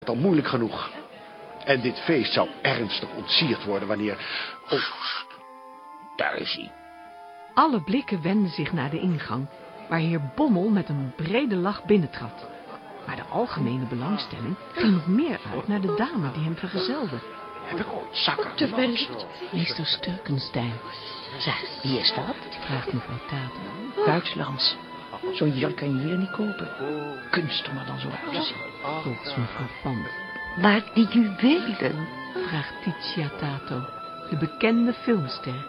al moeilijk genoeg. En dit feest zou ernstig ontsierd worden wanneer... Oh, daar is hij. Alle blikken wenden zich naar de ingang, waar heer Bommel met een brede lach binnentrad. Maar de algemene belangstelling ging nog meer uit naar de dame die hem vergezelde. Heb ik ooit zakken? Te ver. Meester Sturkenstein. Zeg, wie is dat? Vraagt mevrouw Taten. Duitslands. Zo'n jurk kan je hier niet kopen. Kunst om er dan zo uit te zien. Volgens mevrouw Pan. Maar die juwelen. Vraagt Titia Tato, de bekende filmster.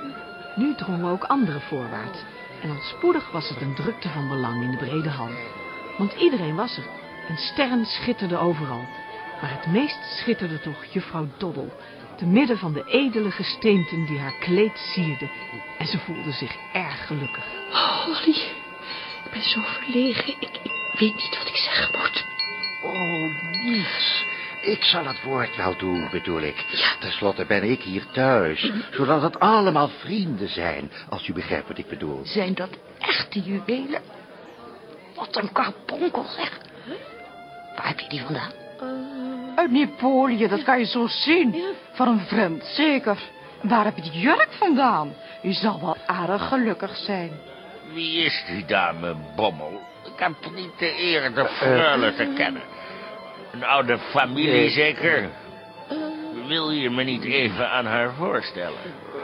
Nu drongen ook anderen voorwaarts. En al spoedig was het een drukte van belang in de brede hal. Want iedereen was er. En sterren schitterden overal. Maar het meest schitterde toch juffrouw Doddel, te midden van de edele gesteenten die haar kleed sierden. En ze voelde zich erg gelukkig. Oh, Ollie, ik ben zo verlegen. Ik weet niet wat ik zeggen moet. Oh, niets. Ik zal het woord wel doen, bedoel ik. Ja. Ten slotte ben ik hier thuis, zodat het allemaal vrienden zijn, als u begrijpt wat ik bedoel. Zijn dat echte juwelen? Wat een karbonkel, zeg. Waar heb je die vandaan? Uit Napoleon, dat kan je zo zien. Van een vriend, zeker. Waar heb je die jurk vandaan? U zal wel erg gelukkig zijn. Wie is die dame, Bommel? Ik heb niet de eer de freule te kennen. Een oude familie, zeker? Wil je me niet even aan haar voorstellen?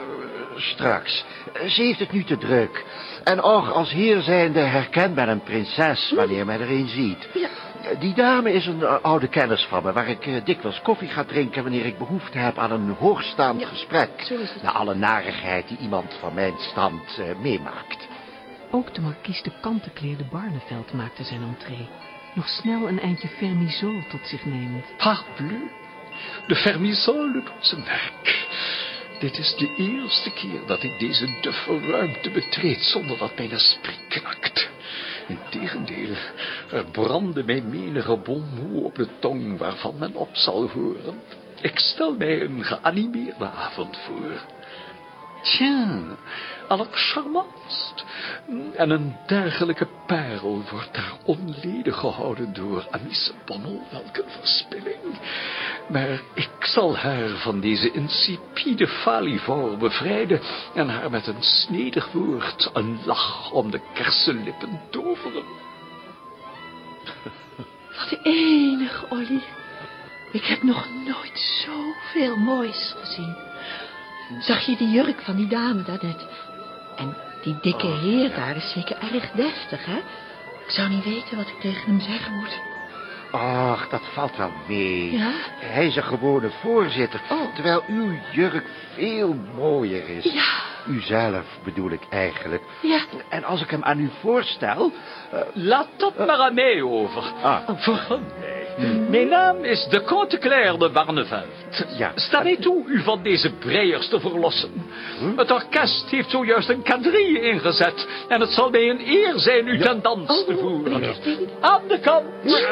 Straks. Ze heeft het nu te druk. En och, als heer zijnde herkent men een prinses wanneer men er een ziet. Ja. Die dame is een oude kennis van me, waar ik dikwijls koffie ga drinken wanneer ik behoefte heb aan een hoogstaand gesprek. Zo is het. Na alle narigheid die iemand van mijn stand meemaakt. Ook de markies de kantenkleerde Barneveld maakte zijn entree. Nog snel een eindje vermisol tot zich nemend. Parbleu, de vermisole doet zijn werk. Dit is de eerste keer dat ik deze duffe ruimte betreed zonder dat mijn esprit knakt. Integendeel, er brandde mij menige bon mot op de tong waarvan men op zal horen. Ik stel mij een geanimeerde avond voor. Tja, allercharmantst. En een dergelijke parel wordt daar onledig gehouden door Amice Bommel. Welke verspilling. Maar ik zal haar van deze insipide falivor bevrijden en haar met een snedig woord een lach om de kersenlippen toveren. Wat enig, Ollie. Ik heb nog nooit zoveel moois gezien. Zag je die jurk van die dame daarnet? En die dikke heer daar is zeker erg deftig, hè? Ik zou niet weten wat ik tegen hem zeggen moet. Ach, dat valt wel mee. Ja? Hij is een gewone voorzitter, Oh. terwijl uw jurk veel mooier is. Ja. Uzelf bedoel ik eigenlijk. Ja. En als ik hem aan u voorstel... Laat dat maar aan mij over. Vergun mij. Mijn naam is de Canteklaire de Barneveld. Ja. Sta mij toe u van deze breiers te verlossen. Het orkest heeft zojuist een quadrille ingezet. En het zal mij een eer zijn u ten dans te voeren. Aan de kant.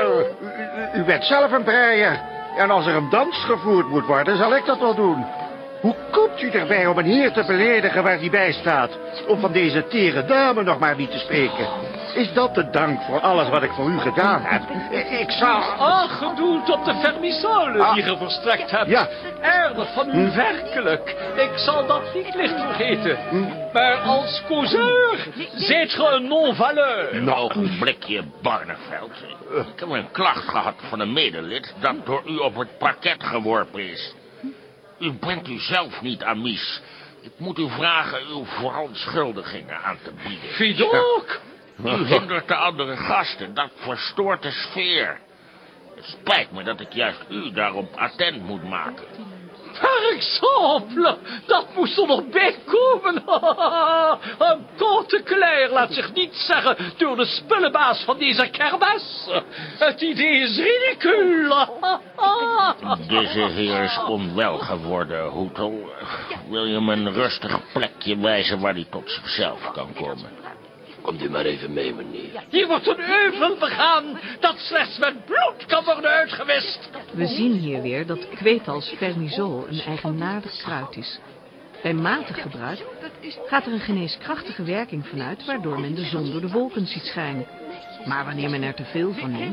U bent zelf een breier. En als er een dans gevoerd moet worden, zal ik dat wel doen. Hoe komt u erbij om een heer te beledigen waar hij bij staat? Om van deze tere dame nog maar niet te spreken. Is dat de dank voor alles wat ik voor u gedaan heb? Ik zal... Gedoeld op de vermisole die je verstrekt hebt. Ja. Aardig van u, werkelijk. Ik zal dat niet licht vergeten. Maar als causeur zijt ge een non-valeur. Een ogenblikje, Barneveld. Ik heb een klacht gehad van een medelid dat door u op het parket geworpen is. U brengt u zelf niet aan mis. Ik moet u vragen uw verontschuldigingen aan te bieden. Vidok! U hindert de andere gasten, dat verstoort de sfeer. Het spijt me dat ik juist u daarop attent moet maken. Per exemple, dat moest er nog bij komen. Een Canteklaire laat zich niet zeggen door de spullenbaas van deze kermis. Het idee is ridicule. Deze heer is onwel geworden, Hoetel. Wil je me een rustig plekje wijzen waar hij tot zichzelf kan komen? Komt u maar even mee, meneer. Hier wordt een euvel begaan dat slechts met bloed kan worden uitgewist. We zien hier weer dat kweet als vermisol een eigenaardig kruid is. Bij matig gebruik gaat er een geneeskrachtige werking vanuit, waardoor men de zon door de wolken ziet schijnen. Maar wanneer men er te veel van neemt,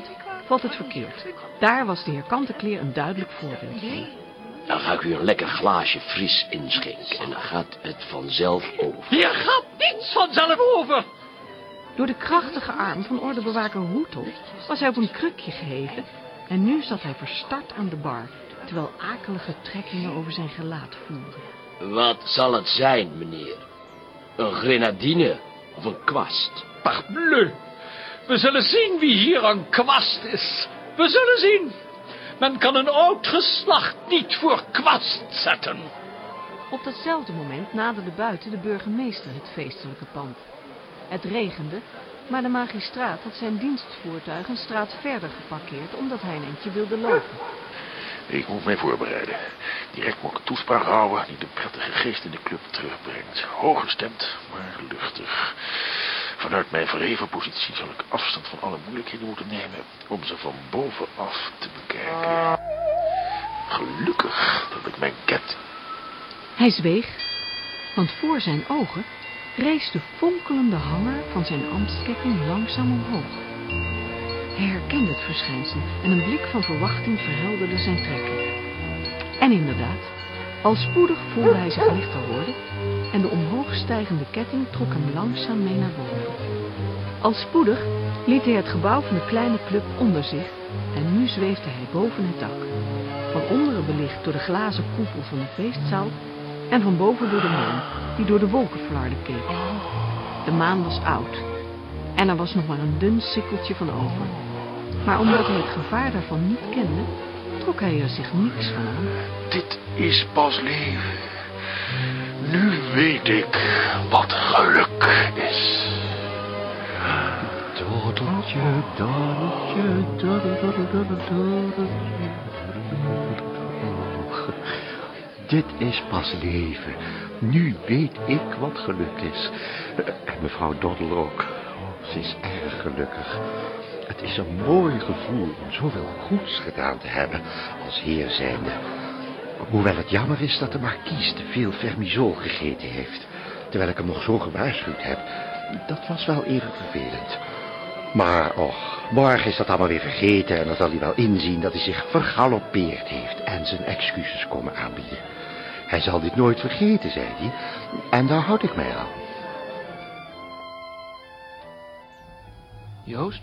valt het verkeerd. Daar was de heer Kantekleer een duidelijk voorbeeld van. Dan ga ik u een lekker glaasje fris inschenken. En dan gaat het vanzelf over. Hier gaat niets vanzelf over. Door de krachtige arm van ordebewaker Hoetel was hij op een krukje geheven en nu zat hij verstard aan de bar, terwijl akelige trekkingen over zijn gelaat voeren. Wat zal het zijn, meneer? Een grenadine of een kwast? Parbleu. We zullen zien wie hier een kwast is. We zullen zien. Men kan een oud geslacht niet voor kwast zetten. Op datzelfde moment naderde buiten de burgemeester het feestelijke pand. Het regende, maar de magistraat had zijn dienstvoertuig een straat verder geparkeerd omdat hij een eindje wilde lopen. Ik moet mij voorbereiden. Direct moet ik een toespraak houden die de prettige geest in de club terugbrengt. Hooggestemd, maar luchtig. Vanuit mijn verheven positie zal ik afstand van alle moeilijkheden moeten nemen om ze van bovenaf te bekijken. Gelukkig dat ik mijn ket... Hij zweeg, want voor zijn ogen rees de fonkelende hanger van zijn ambtsketting langzaam omhoog. Hij herkende het verschijnsel en een blik van verwachting verhelderde zijn trekken. En inderdaad, al spoedig voelde hij zich lichter worden en de omhoogstijgende ketting trok hem langzaam mee naar boven. Al spoedig liet hij het gebouw van de kleine club onder zich en nu zweefde hij boven het dak. Van onderen belicht door de glazen koepel van de feestzaal en van boven door de maan die door de wolkenflarden keek. De maan was oud en er was nog maar een dun sikkeltje van over. Maar omdat hij het gevaar daarvan niet kende, trok hij er zich niks van aan. Dit is pas leven. Nu weet ik wat geluk is. Doddeltje, doddeltje, doddeltje. Dit is pas leven. Nu weet ik wat geluk is. En mevrouw Doddel ook. Ze is erg gelukkig. Het is een mooi gevoel om zoveel goeds gedaan te hebben als heer zijnde. Hoewel het jammer is dat de markies te veel vermisol gegeten heeft. Terwijl ik hem nog zo gewaarschuwd heb. Dat was wel even vervelend. Maar och, morgen is dat allemaal weer vergeten en dan zal hij wel inzien dat hij zich vergaloppeerd heeft en zijn excuses komen aanbieden. Hij zal dit nooit vergeten, zei hij, en daar houd ik mij aan. Joost?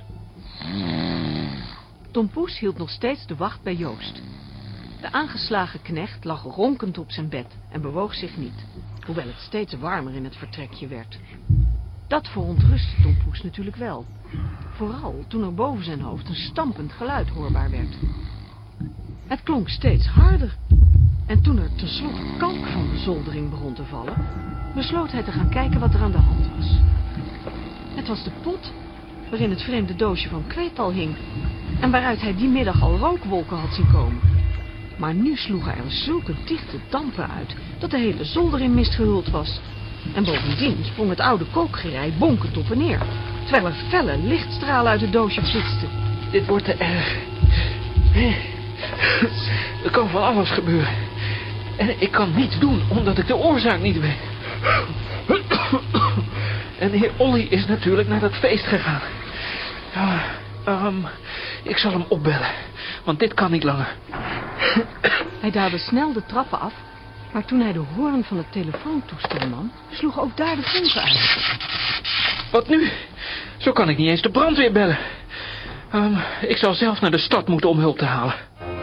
Tom Poes hield nog steeds de wacht bij Joost. De aangeslagen knecht lag ronkend op zijn bed en bewoog zich niet, hoewel het steeds warmer in het vertrekje werd. Dat verontrustte Tom Poes natuurlijk wel. Vooral toen er boven zijn hoofd een stampend geluid hoorbaar werd. Het klonk steeds harder. En toen er tenslotte kalk van de zoldering begon te vallen, besloot hij te gaan kijken wat er aan de hand was. Het was de pot waarin het vreemde doosje van kweetal hing en waaruit hij die middag al rookwolken had zien komen. Maar nu sloegen er zulke dichte dampen uit dat de hele zolder in mist gehuld was. En bovendien sprong het oude kookgerei bonkend op en neer, terwijl er felle lichtstralen uit het doosje flitsten. Dit wordt te erg. Er kan van alles gebeuren. En ik kan niets doen, omdat ik de oorzaak niet weet. En de heer Olly is natuurlijk naar dat feest gegaan. Ik zal hem opbellen, want dit kan niet langer. Hij daalde snel de trappen af, maar toen hij de hoorn van het telefoontoestel nam, sloeg ook daar de vonken uit. Wat nu? Zo kan ik niet eens de brandweer bellen. Ik zal zelf naar de stad moeten om hulp te halen.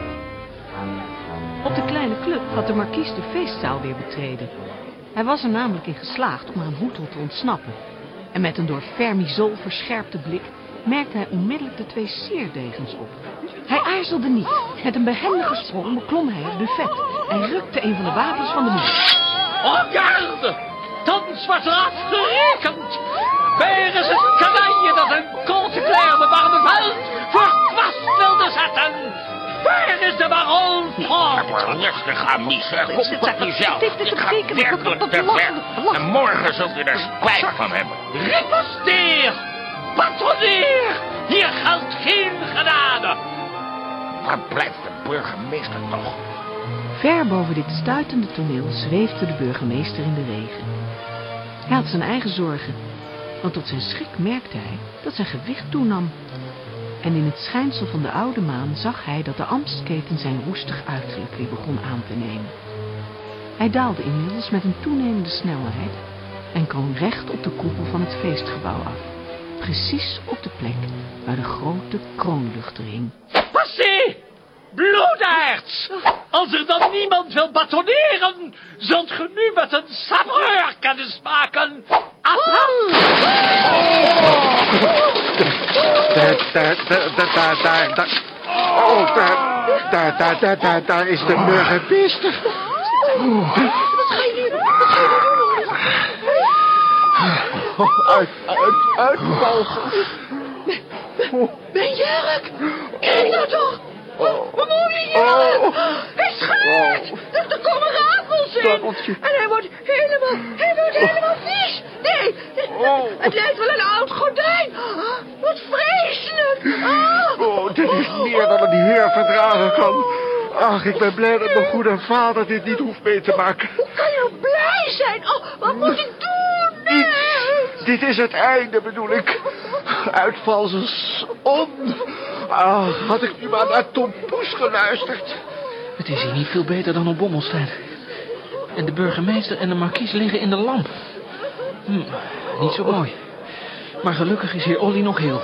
Op de kleine club had de markies de feestzaal weer betreden. Hij was er namelijk in geslaagd om aan Hoetel te ontsnappen. En met een door vermisol verscherpte blik merkte hij onmiddellijk de 2 seerdegens op. Hij aarzelde niet. Met een behendige sprong beklom hij het buffet en rukte een van de wapens van de muur. Oh, garde! Thans wordt er afgerekend! Waar is het kanaille dat een Kantekleer de warme veld voor kwast wilde zetten? Waar is de baron Fort? Rustig aan, Mies. Kom tot jezelf. Ik ga werkelijk te ver. En morgen zult u er spijt van hebben. Riposteer! Patroneer! Hier geldt geen genade! Waar blijft de burgemeester toch? Ver boven dit stuitende toneel zweefde de burgemeester in de regen. Hij had zijn eigen zorgen, want tot zijn schrik merkte hij dat zijn gewicht toenam. En in het schijnsel van de oude maan zag hij dat de ambtsketen zijn roestig uiterlijk weer begon aan te nemen. Hij daalde inmiddels met een toenemende snelheid en kwam recht op de koepel van het feestgebouw af. Precies op de plek waar de grote kroonluchter hing. Passé! Bloedaards! Als er dan niemand wil batoneren, zult ge nu met een sabreur kennis maken. Daar is de burgemeester. Wat ga je nu doen? Uitvalsels. Mijn jurk! Kijk nou toch! Mijn mooie jurk! Hij scheurt! Er komen rafels in! En hij wordt helemaal vies! Nee! Het lijkt wel een oud gordijn! Wat vreselijk! Dit is meer dan een heer verdragen kan. Ach, ik ben blij dat mijn goede vader dit niet hoeft mee te maken. Hoe kan je blij zijn? Oh, wat moet ik doen? Nee. Dit is het einde, bedoel ik. Uitvalsels on. Had ik nu maar naar Tom Poes geluisterd. Het is hier niet veel beter dan op Bommelstein. En de burgemeester en de markies liggen in de lamp. Niet zo mooi. Maar gelukkig is heer Olly nog heel.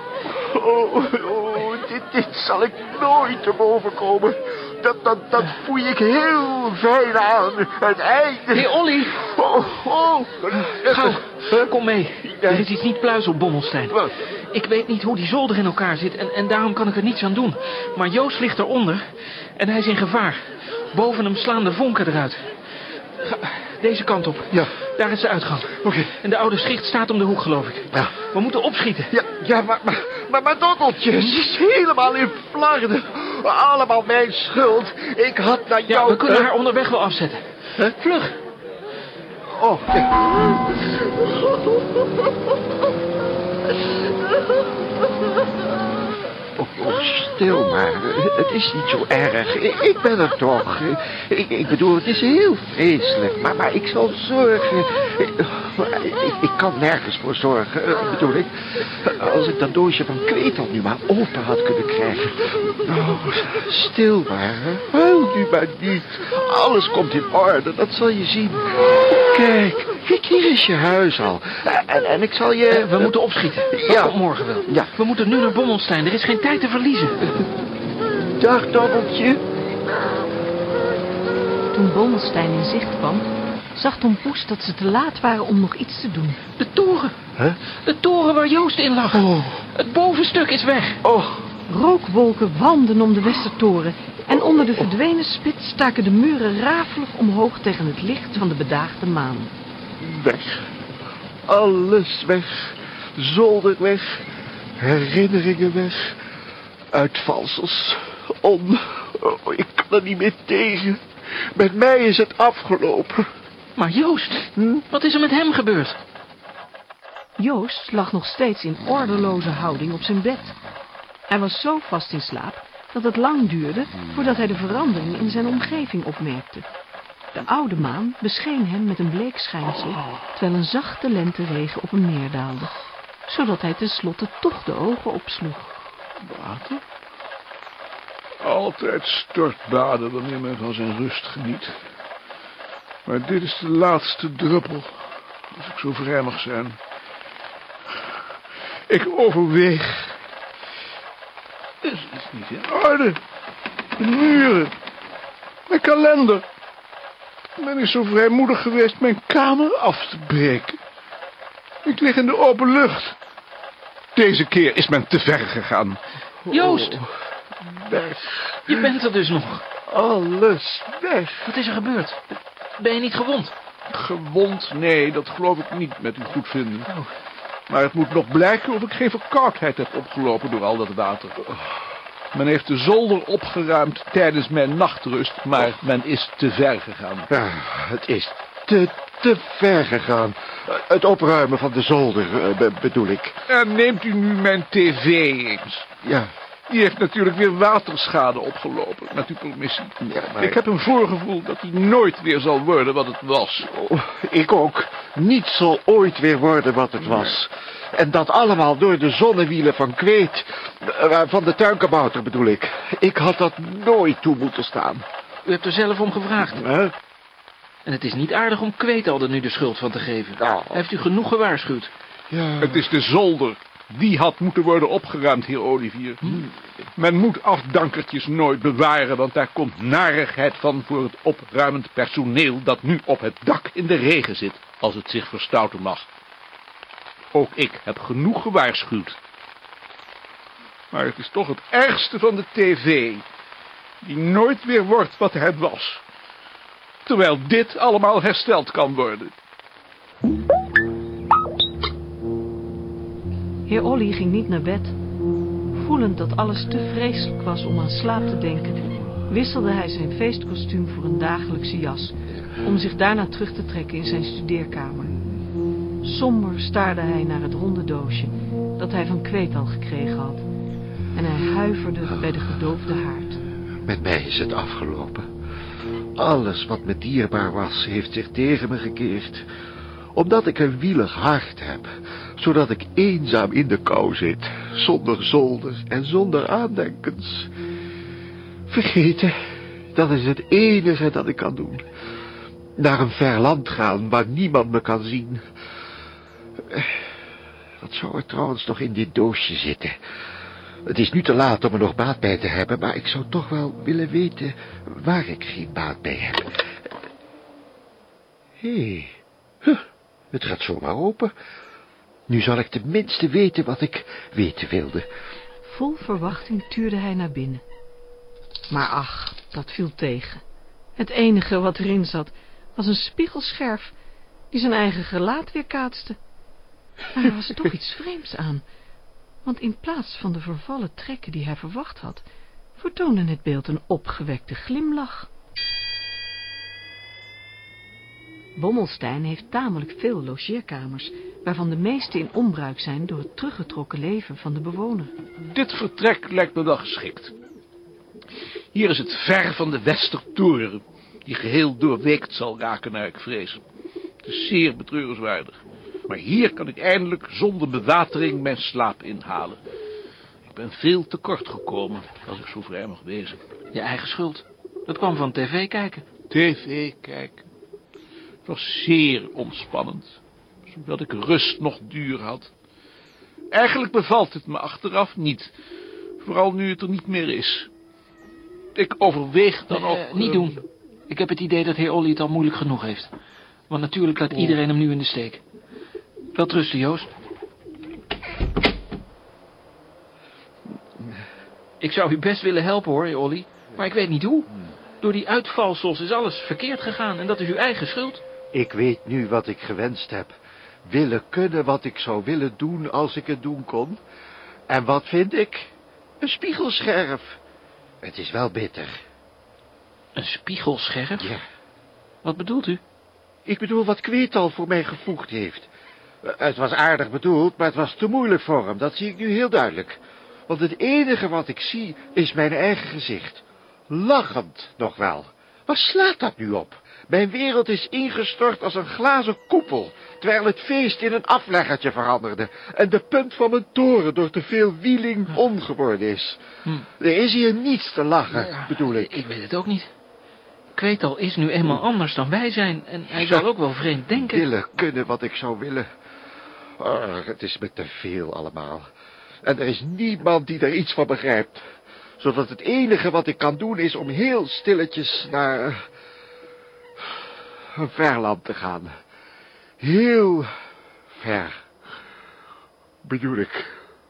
Dit zal ik nooit te boven komen. Dat voel ik heel fijn aan. Het einde. Heer Olly! Gauw, kom mee. Er is iets niet pluis op Bommelstein. Ik weet niet hoe die zolder in elkaar zit en daarom kan ik er niets aan doen. Maar Joost ligt eronder en hij is in gevaar. Boven hem slaan de vonken eruit. Deze kant op. Ja. Daar is de uitgang. Oké. En de oude schicht staat om de hoek, geloof ik. Ja. We moeten opschieten. Ja, maar Doddeltje, ze is helemaal in flarden. Allemaal mijn schuld. Ik had naar jou... Ja, we kunnen haar onderweg wel afzetten. Huh? Vlug. Oh, kijk. Stil maar. Het is niet zo erg. Ik ben er toch. Ik bedoel, het is heel vreselijk. Maar ik zal zorgen. Ik kan nergens voor zorgen, bedoel ik. Als ik dat doosje van kwetel nu maar open had kunnen krijgen. Stil maar. Huil nu maar niet. Alles komt in orde, dat zal je zien. Kijk, hier is je huis al. En ik zal je... We moeten opschieten. Dat komt morgen wel. Ja. We moeten nu naar Bommelstein. Er is geen tijd te verliezen. Dag, Doddeltje. Toen Bommelstein in zicht kwam, zag Tom Poes dat ze te laat waren om nog iets te doen. De toren. Huh? De toren waar Joost in lag. Oh. Het bovenstuk is weg. Oh. Rookwolken wanden om de Westertoren en onder de verdwenen spits staken de muren rafelig omhoog tegen het licht van de bedaagde maan. Weg. Alles weg. Zolder weg. Herinneringen weg. Uitvalsels. Ik kan er niet meer tegen. Met mij is het afgelopen. Maar Joost, wat is er met hem gebeurd? Joost lag nog steeds in ordeloze houding op zijn bed. Hij was zo vast in slaap dat het lang duurde voordat hij de verandering in zijn omgeving opmerkte. De oude maan bescheen hem met een bleek schijnsel, terwijl een zachte lenteregen op hem neerdaalde, zodat hij tenslotte toch de ogen opsloeg. Water? Altijd stortbaden wanneer men van zijn rust geniet. Maar dit is de laatste druppel, als ik zo vrij mag zijn. Ik overweeg. Er is iets niet in orde. De muren. Mijn kalender. Men is zo vrijmoedig geweest mijn kamer af te breken. Ik lig in de open lucht. Deze keer is men te ver gegaan. Joost, Weg. je bent er dus nog. Alles weg. Wat is er gebeurd? Ben je niet gewond? Gewond? Nee, dat geloof ik niet met uw goedvinden. Oh. Maar het moet nog blijken of ik geen verkoudheid heb opgelopen door al dat water. Men heeft de zolder opgeruimd tijdens mijn nachtrust, maar men is te ver gegaan. Ja, het is te ver gegaan. Het opruimen van de zolder, bedoel ik. En neemt u nu mijn tv eens. Ja. Die heeft natuurlijk weer waterschade opgelopen, met uw permissie. Ja, maar... Ik heb een voorgevoel dat die nooit weer zal worden wat het was. Ik ook. Niets zal ooit weer worden wat het was. En dat allemaal door de zonnewielen van Kweet. Van de tuinkabouter bedoel ik. Ik had dat nooit toe moeten staan. U hebt er zelf om gevraagd. Huh? En het is niet aardig om Kweetal er nu de schuld van te geven. Nou. Hij heeft u genoeg gewaarschuwd. Ja. Het is de zolder. Die had moeten worden opgeruimd, heer Olivier. Men moet afdankertjes nooit bewaren, want daar komt narigheid van voor het opruimend personeel dat nu op het dak in de regen zit, als het zich verstouten mag. Ook ik heb genoeg gewaarschuwd. Maar het is toch het ergste van de tv, die nooit weer wordt wat het was. Terwijl dit allemaal hersteld kan worden. Heer Olly ging niet naar bed. Voelend dat alles te vreselijk was om aan slaap te denken, wisselde hij zijn feestkostuum voor een dagelijkse jas, om zich daarna terug te trekken in zijn studeerkamer. Somber staarde hij naar het ronde doosje dat hij van Kweetal gekregen had. En hij huiverde bij de gedoofde haard. Met mij is het afgelopen. Alles wat me dierbaar was, heeft zich tegen me gekeerd. Omdat ik een wielig hart heb, zodat ik eenzaam in de kou zit, zonder zolder en zonder aandenkens. Vergeten, dat is het enige dat ik kan doen. Naar een ver land gaan, waar niemand me kan zien. Wat zou er trouwens nog in dit doosje zitten? Het is nu te laat om er nog baat bij te hebben, maar ik zou toch wel willen weten waar ik geen baat bij heb. Hé, het gaat zomaar open. Nu zal ik tenminste weten wat ik weten wilde. Vol verwachting tuurde hij naar binnen. Maar ach, dat viel tegen. Het enige wat erin zat, was een spiegelscherf die zijn eigen gelaat weerkaatste. Maar er was toch iets vreemds aan, want in plaats van de vervallen trekken die hij verwacht had, vertoonde het beeld een opgewekte glimlach. Bommelstein heeft tamelijk veel logeerkamers, waarvan de meeste in onbruik zijn door het teruggetrokken leven van de bewoner. Dit vertrek lijkt me wel geschikt. Hier is het ver van de Westertoren, die geheel doorweekt zal raken naar ik vrees. Het is zeer betreurenswaardig. Maar hier kan ik eindelijk zonder bewatering mijn slaap inhalen. Ik ben veel te kort gekomen, als ik zo vrij mag wezen. Je eigen schuld. Dat kwam van tv kijken. TV kijken. Het was zeer ontspannend, zodat ik rust nog duur had. Eigenlijk bevalt het me achteraf niet, vooral nu het er niet meer is. Ik overweeg dan ook... Niet doen. Ik heb het idee dat heer Olly het al moeilijk genoeg heeft. Want natuurlijk laat iedereen hem nu in de steek. Welterusten, Joost. Ik zou u best willen helpen, hoor, heer Olly. Maar ik weet niet hoe. Door die uitvalsels is alles verkeerd gegaan en dat is uw eigen schuld. Ik weet nu wat ik gewenst heb. Willen kunnen wat ik zou willen doen als ik het doen kon. En wat vind ik? Een spiegelscherf. Het is wel bitter. Een spiegelscherf? Ja. Wat bedoelt u? Ik bedoel wat Kweetal voor mij gevoegd heeft. Het was aardig bedoeld, maar het was te moeilijk voor hem. Dat zie ik nu heel duidelijk. Want het enige wat ik zie is mijn eigen gezicht. Lachend nog wel. Waar slaat dat nu op? Mijn wereld is ingestort als een glazen koepel, terwijl het feest in een afleggertje veranderde en de punt van mijn toren door te veel wieling ongeworden is. Er is hier niets te lachen, bedoel ik. Ik weet het ook niet. Kweetal is nu eenmaal anders dan wij zijn en hij zal ook wel vreemd denken. Willen kunnen wat ik zou willen. Oh, het is me te veel allemaal. En er is niemand die er iets van begrijpt. Zodat het enige wat ik kan doen is om heel stilletjes naar een ver land te gaan. Heel ver, bedoel ik.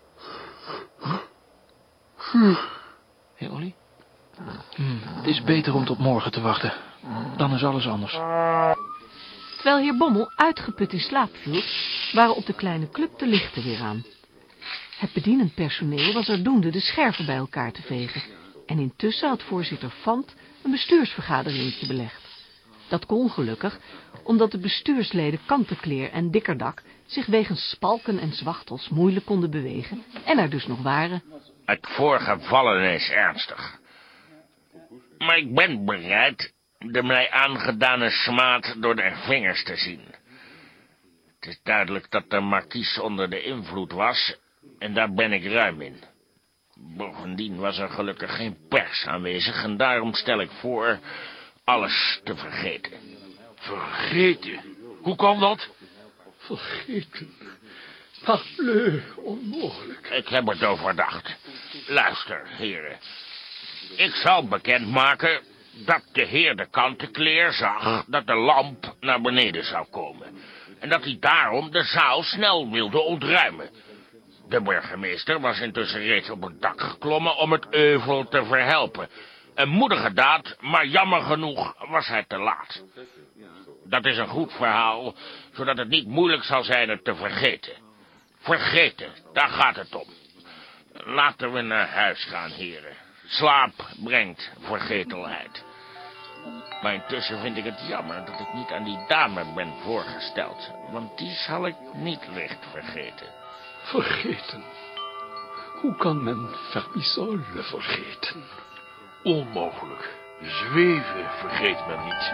Hé, Olly? Het is beter om tot morgen te wachten. Dan is alles anders. Terwijl heer Bommel uitgeput in slaap viel, waren op de kleine club de lichten weer aan. Het bedienend personeel was er doende de scherven bij elkaar te vegen. En intussen had voorzitter Fant een bestuursvergaderingetje belegd. Dat kon gelukkig, omdat de bestuursleden Kantenkleer en Dikkerdak zich wegens spalken en zwachtels moeilijk konden bewegen en er dus nog waren. Het voorgevallene is ernstig. Maar ik ben bereid de mij aangedane smaad door de vingers te zien. Het is duidelijk dat de markies onder de invloed was, en daar ben ik ruim in. Bovendien was er gelukkig geen pers aanwezig, en daarom stel ik voor alles te vergeten. Vergeten? Hoe kan dat? Vergeten? Parbleu, onmogelijk. Ik heb het overdacht. Luister, heren. Ik zal bekendmaken dat de heer de Kantekleer zag dat de lamp naar beneden zou komen. En dat hij daarom de zaal snel wilde ontruimen. De burgemeester was intussen reeds op het dak geklommen om het euvel te verhelpen. Een moedige daad, maar jammer genoeg was hij te laat. Dat is een goed verhaal, zodat het niet moeilijk zal zijn het te vergeten. Vergeten, daar gaat het om. Laten we naar huis gaan, heren. Slaap brengt vergetelheid. Maar intussen vind ik het jammer dat ik niet aan die dame ben voorgesteld. Want die zal ik niet licht vergeten. Vergeten? Hoe kan men Vermisole vergeten? Onmogelijk. Zweven vergeet men niet.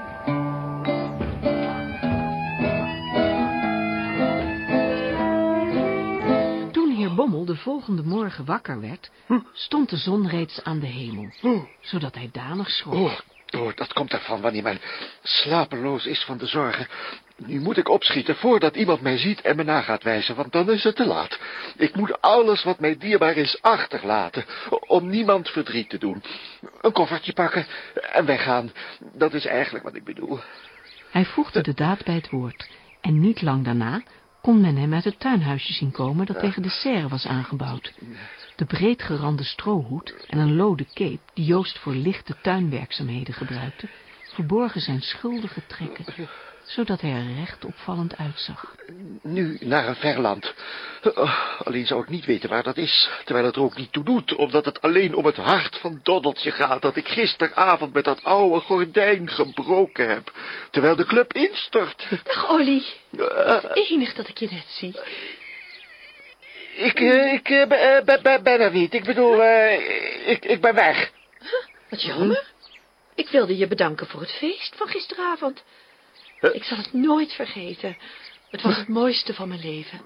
Toen heer Bommel de volgende morgen wakker werd, stond de zon reeds aan de hemel, zodat hij danig schrok. Dat komt ervan wanneer men slapeloos is van de zorgen. Nu moet ik opschieten voordat iemand mij ziet en me na gaat wijzen, want dan is het te laat. Ik moet alles wat mij dierbaar is achterlaten, om niemand verdriet te doen. Een koffertje pakken en weggaan, dat is eigenlijk wat ik bedoel. Hij voegde de daad bij het woord, en niet lang daarna kon men hem uit het tuinhuisje zien komen dat tegen de serre was aangebouwd. De breedgerande strohoed en een lode cape, die Joost voor lichte tuinwerkzaamheden gebruikte, verborgen zijn schuldige trekken, zodat hij er recht opvallend uitzag. Nu naar een ver land. Alleen zou ik niet weten waar dat is, terwijl het er ook niet toe doet, omdat het alleen om het hart van Doddeltje gaat, dat ik gisteravond met dat oude gordijn gebroken heb, terwijl de club instort. Dag, Olly. Enig dat ik je net zie. Ik ben er niet. Ik bedoel, ik ben weg. Wat jammer. Ik wilde je bedanken voor het feest van gisteravond. Ik zal het nooit vergeten. Het was het mooiste van mijn leven.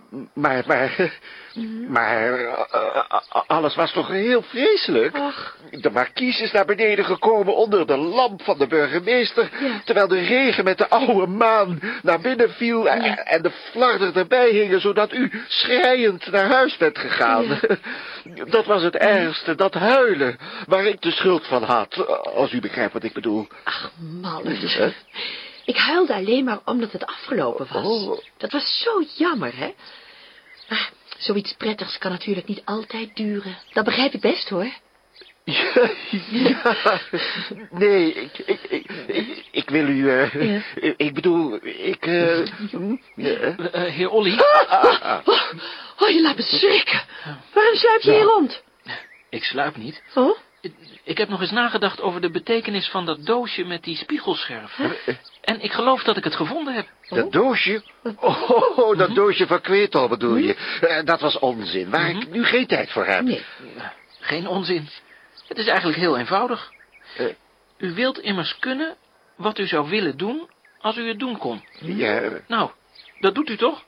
Maar alles was toch heel vreselijk? Ach. De markies is naar beneden gekomen onder de lamp van de burgemeester, terwijl de regen met de oude maan naar binnen viel en de flarden erbij hingen, zodat u schreiend naar huis bent gegaan. Ja. Dat was het ergste, dat huilen, waar ik de schuld van had, als u begrijpt wat ik bedoel. Ach, mannetje. Ik huilde alleen maar omdat het afgelopen was. Oh. Dat was zo jammer, hè? Maar zoiets prettigs kan natuurlijk niet altijd duren. Dat begrijp ik best, hoor. Ja. Nee, ik wil u... Ik bedoel, Heer Olly? Oh, je laat me schrikken. Waarom sluip je hier rond? Ik sluip niet. Oh? Ik heb nog eens nagedacht over de betekenis van dat doosje met die spiegelscherf. En ik geloof dat ik het gevonden heb. Dat doosje? Oh, dat doosje van Kwetel bedoel je. Dat was onzin, waar ik nu geen tijd voor heb. Nee. Geen onzin. Het is eigenlijk heel eenvoudig. U wilt immers kunnen wat u zou willen doen als u het doen kon. Ja. Nou, dat doet u toch?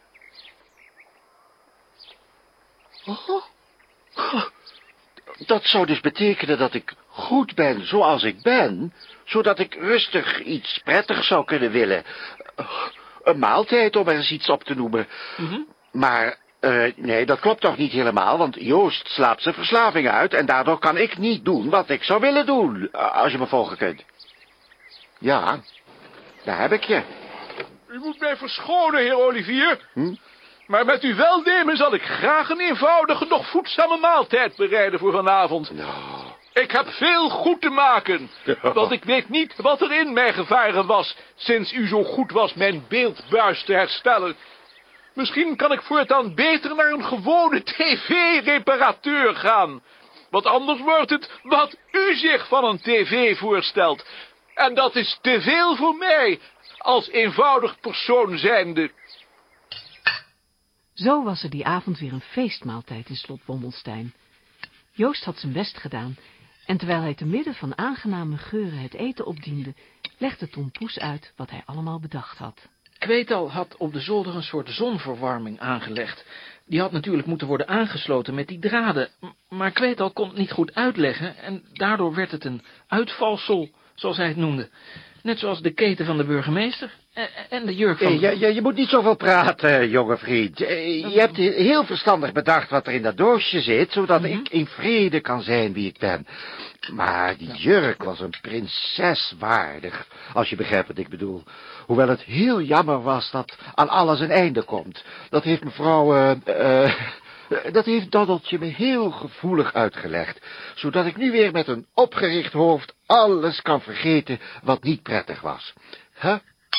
Dat zou dus betekenen dat ik goed ben zoals ik ben, zodat ik rustig iets prettigs zou kunnen willen. Een maaltijd, om er eens iets op te noemen. Maar, nee, dat klopt toch niet helemaal, want Joost slaapt zijn verslaving uit en daardoor kan ik niet doen wat ik zou willen doen, als je me volgen kunt. Ja, daar heb ik je. U moet mij verschonen, heer Olivier. Maar met uw welnemen zal ik graag een eenvoudige, nog voedzame maaltijd bereiden voor vanavond. Nou. Ik heb veel goed te maken, want ik weet niet wat er in mij gevaren was, sinds u zo goed was mijn beeldbuis te herstellen. Misschien kan ik voortaan beter naar een gewone tv-reparateur gaan. Want anders wordt het wat u zich van een tv voorstelt. En dat is te veel voor mij, als eenvoudig persoon zijnde. Zo was er die avond weer een feestmaaltijd in slot Bommelstein. Joost had zijn best gedaan, en terwijl hij te midden van aangename geuren het eten opdiende, legde Tom Poes uit wat hij allemaal bedacht had. Kweetal had op de zolder een soort zonverwarming aangelegd. Die had natuurlijk moeten worden aangesloten met die draden. Maar Kweetal kon het niet goed uitleggen en daardoor werd het een uitvalsel, zoals hij het noemde. Net zoals de keten van de burgemeester en de jurk van... Je moet niet zoveel praten, jonge vriend. Je hebt heel verstandig bedacht wat er in dat doosje zit, zodat ik in vrede kan zijn wie ik ben. Maar die jurk was een prinses waardig, als je begrijpt wat ik bedoel. Hoewel het heel jammer was dat aan alles een einde komt. Dat heeft mevrouw... dat heeft Doddeltje me heel gevoelig uitgelegd, zodat ik nu weer met een opgericht hoofd alles kan vergeten wat niet prettig was. Huh?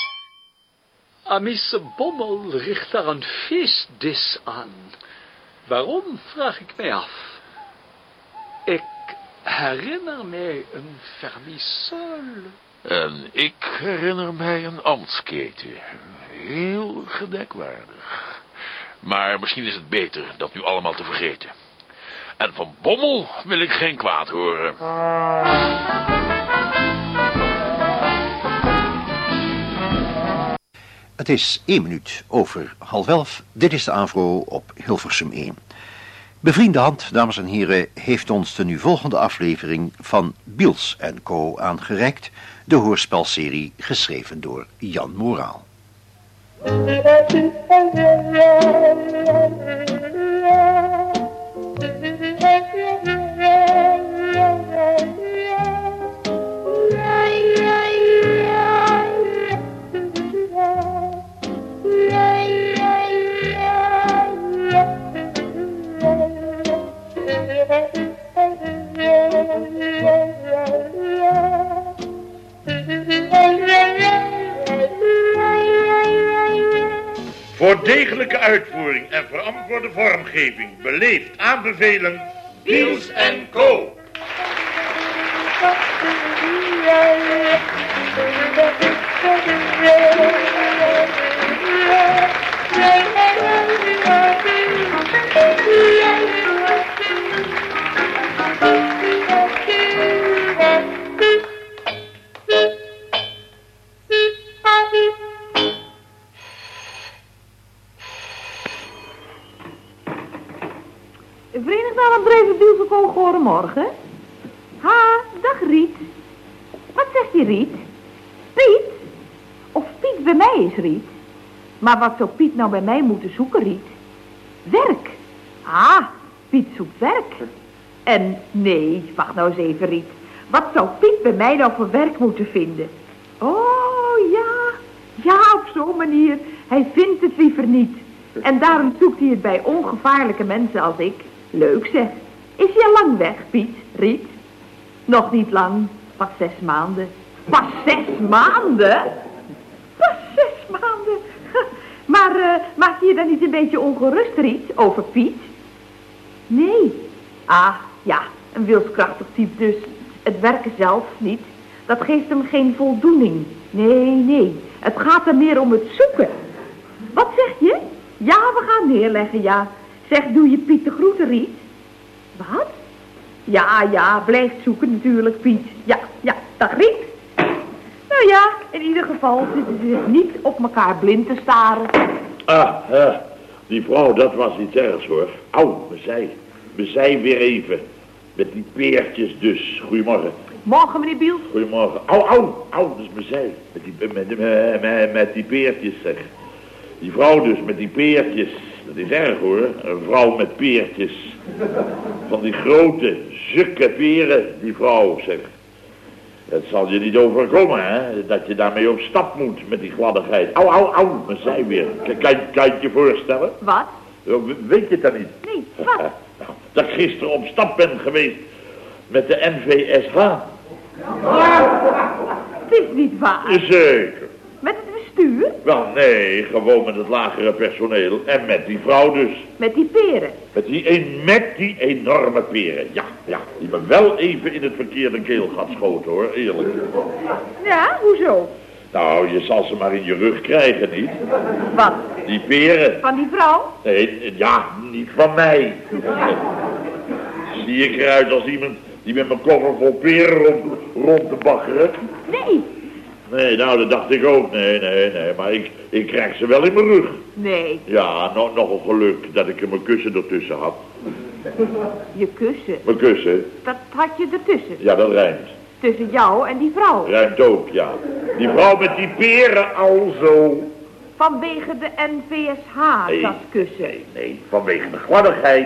Amice Bommel richt daar een feestdis aan. Waarom, vraag ik mij af. Ik herinner mij een vermissole. En ik herinner mij een ambtsketen. Heel gedekwaardig. Maar misschien is het beter dat nu allemaal te vergeten. En van Bommel wil ik geen kwaad horen. Het is 1 minuut over 10:30. Dit is de AVRO op Hilversum 1. Bevriende hand, dames en heren, heeft ons de nu volgende aflevering van Biels & Co. aangereikt. De hoorspelserie geschreven door Jan Moraal. Voor degelijke uitvoering en verantwoorde vormgeving beleefd aanbevelen Biels & Co. Verenigd Aandrijven Biels & Co. Goedemorgen. Ha, dag Riet. Wat zegt die Riet? Piet? Of Piet bij mij is Riet? Maar wat zou Piet nou bij mij moeten zoeken, Riet? Werk. Ah, Piet zoekt werk. En nee, wacht nou eens even, Riet. Wat zou Piet bij mij nou voor werk moeten vinden? Oh, ja. Ja, op zo'n manier. Hij vindt het liever niet. En daarom zoekt hij het bij ongevaarlijke mensen als ik. Leuk zeg. Is hij al lang weg, Piet, Riet? Nog niet lang. Pas 6 maanden. Pas 6 maanden? Pas 6 maanden. Maar maak je je dan niet een beetje ongerust, Riet, over Piet? Nee. Ah, ja, een wilskrachtig type dus. Het werken zelf niet. Dat geeft hem geen voldoening. Nee. Het gaat er meer om het zoeken. Wat zeg je? Ja, we gaan neerleggen, ja. Zeg, doe je Piet de groeten, Riet? Wat? Ja, blijf zoeken natuurlijk, Piet. Ja, dag Riet. Nou ja, in ieder geval zitten ze zich niet op elkaar blind te staren. Die vrouw, dat was iets ergs hoor. Au, we zei weer even. Met die peertjes dus. Goedemorgen. Morgen, meneer Biels. Goedemorgen. Au, dat is me zij. Met die peertjes, zeg. Die vrouw dus, met die peertjes. Dat is erg hoor, een vrouw met peertjes. Van die grote, zukke peren, die vrouw, zeg. Het zal je niet overkomen, hè, dat je daarmee op stap moet met die gladdigheid. Au, me zij weer. Kan je het je voorstellen? Wat? Weet je het dan niet? Nee, wat? Dat ik gisteren op stap ben geweest met de NVSH. Het is niet waar. Zeker. Met het bestuur? Wel, nee, gewoon met het lagere personeel. En met die vrouw dus. Met die peren? Met die enorme peren. Ja, die me wel even in het verkeerde keelgat schoten, hoor, eerlijk. Ja, hoezo? Nou, je zal ze maar in je rug krijgen, niet? Wat? Die peren. Van die vrouw? Nee, ja, niet van mij. Zie ik eruit als iemand die met mijn koffer vol peren rond te baggeren? Nee. Nee, nou, dat dacht ik ook. Nee, maar ik krijg ze wel in mijn rug. Nee. Ja, nog een geluk dat ik er mijn kussen ertussen had. Je kussen? Mijn kussen? Dat had je ertussen? Ja, dat rijmt. Tussen jou en die vrouw? Rijmt ook, ja. Die vrouw met die peren al zo. Vanwege de NVSH, Nee, dat kussen? Nee, vanwege de gladdigheid.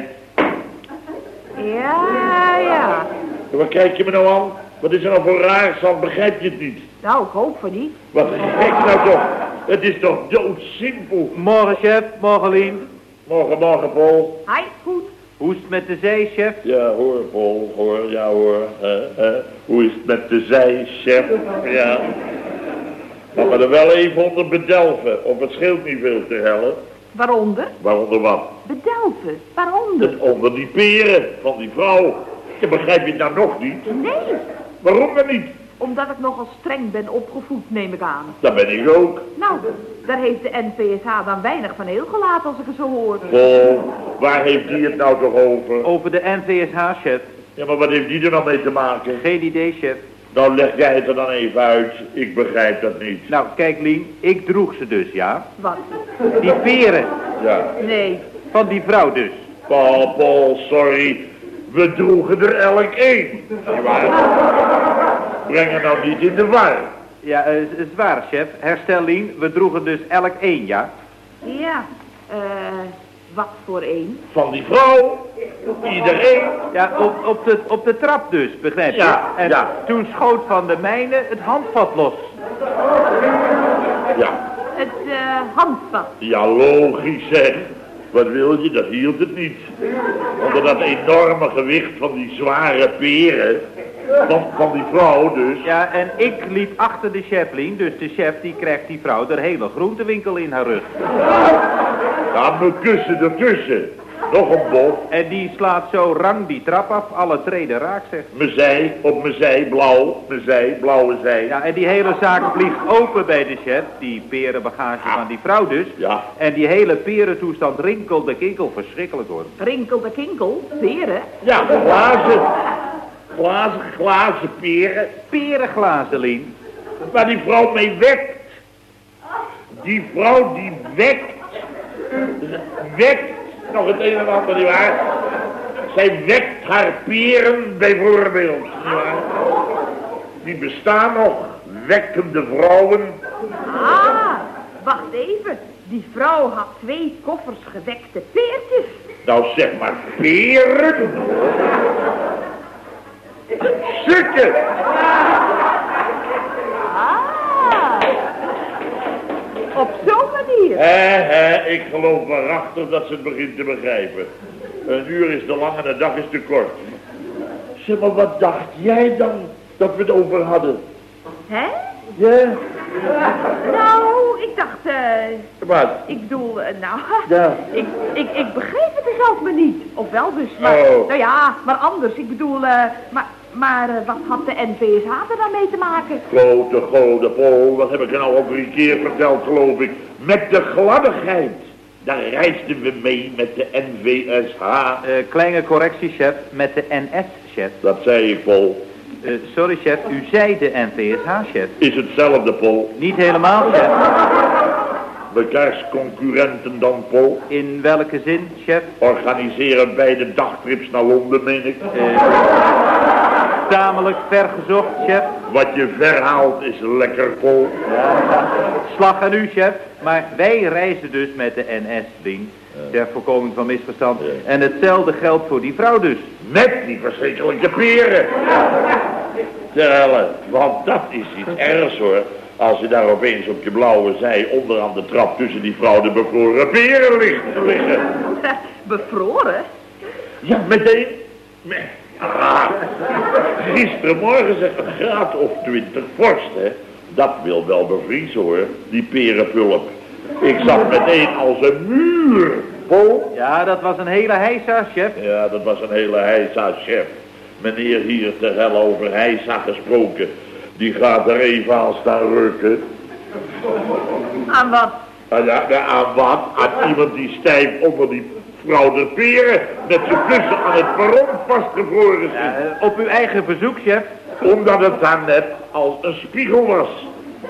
Ja. Wat kijk je me nou aan? Wat is er nou voor raar, Sam? Begrijp je het niet? Nou, ik hoop van niet. Wat gek nou toch? Het is toch doodsimpel? Morgen, chef. Morgen, Lien. Morgen, Paul. Hij, goed. Hoe is het met de zee, chef? Ja, hoor, Paul, hoor. Ja, hoor. Hoe is het met de zij, chef? Ja. Gaan we er wel even onder bedelven. Of het scheelt niet veel te hellen. Waaronder? Waaronder wat? Bedelven. Waaronder? Het onder die peren van die vrouw. Je begrijp je het nou nog niet? Nee. Waarom dan niet? Omdat ik nogal streng ben opgevoed, neem ik aan. Dat ben ik ook. Nou, daar heeft de NVSH dan weinig van heel gelaten als ik het zo hoor. Paul, waar heeft die het nou toch over? Over de NVSH, chef. Ja, maar wat heeft die er nou mee te maken? Geen idee, chef. Nou, leg jij het er dan even uit. Ik begrijp dat niet. Nou, kijk, Lien. Ik droeg ze dus, ja. Wat? Die peren. Ja. Nee. Van die vrouw dus. Paul, sorry. We droegen er elk één. Breng er nou niet in de war. Ja, zwaar, chef. Herstel, Lien. We droegen dus elk één, ja. Ja, wat voor één? Van die vrouw. Iedereen. Ja, op de trap dus, begrijp je? Ja, en ja. Toen schoot van de mijne het handvat los. Ja. Het handvat. Ja, logisch zeg. Wat wil je? Dat hield het niet. Onder dat enorme gewicht van die zware peren. Van die vrouw dus. Ja, en ik liep achter de chef, Lien. Dus de chef die krijgt die vrouw de hele groentewinkel in haar rug. Ja, mijn kussen ertussen. Nog een bof. En die slaat zo rang die trap af, alle treden raak, zeg. Op mijn zij, blauw. Mijn zij, blauwe zij. Ja, en die hele zaak vliegt open bij de chef, die perenbagage van die vrouw dus. Ja. En die hele perentoestand rinkelt de kinkel verschrikkelijk hoor. Rinkel de kinkel? Peren? Ja, glazen peren. Perenglazen, Lien. Waar die vrouw mee wekt. Die vrouw die wekt. Wekt. Nog het een en ander, nietwaar? Zij wekt haar peren bijvoorbeeld, nietwaar? Die bestaan nog. Wekkende vrouwen. Ah, wacht even. Die vrouw had 2 koffers gewekte peertjes. Nou zeg maar peren. Stukken. Ah, op zo'n manier. Ik geloof waarachtig dat ze het begint te begrijpen. Een uur is te lang en een dag is te kort. Zeg maar, wat dacht jij dan dat we het over hadden? Hè? Ja? Nou, ik dacht, Wat? ik bedoel, nou, Ja. ik begreep het dus zelf maar niet. Of wel dus, maar, Oh. nou ja, maar anders. Ik bedoel, maar wat had de NVSH er dan mee te maken? Grote Paul, wat heb ik er nou ook een keer verteld, geloof ik. Met de gladdigheid. Daar reisden we mee met de NVSH. Kleine correctie, chef, met de NS, chef. Dat zei ik, Paul. Sorry, chef, u zei de NVSH, chef. Is hetzelfde, Paul. Niet helemaal, chef. Mekaars concurrenten dan, Paul. In welke zin, chef? Organiseren beide dagtrips naar Londen, meen ik. Tamelijk ver gezocht, chef. Wat je verhaalt is lekker, Paul. Ja, slag aan u, chef. Maar wij reizen dus met de NS-ding. Ter voorkoming van misverstand. Ja. En hetzelfde geldt voor die vrouw dus. Met die verschrikkelijke peren. Terwijl, want dat is iets ergs, hoor. Als je daar opeens op je blauwe zij onderaan de trap tussen die vrouw de bevroren peren liggen. Bevroren? Ja, meteen. Gisterenmorgen zeg een graad of 20 vorst, hè. Dat wil wel bevriezen, hoor, die perenpulp. Ik zag meteen als een muur, Paul. Ja, dat was een hele heisa, chef. Ja, dat was een hele heisa, chef. Meneer hier ter helle over heisa gesproken. Die gaat er even aan staan rukken. Aan wat? Aan wat? Aan iemand die stijf onder die vrouw de peren met zijn kussen aan het perron vastgevroren zit. Op uw eigen verzoek, chef. Omdat het daar net als een spiegel was.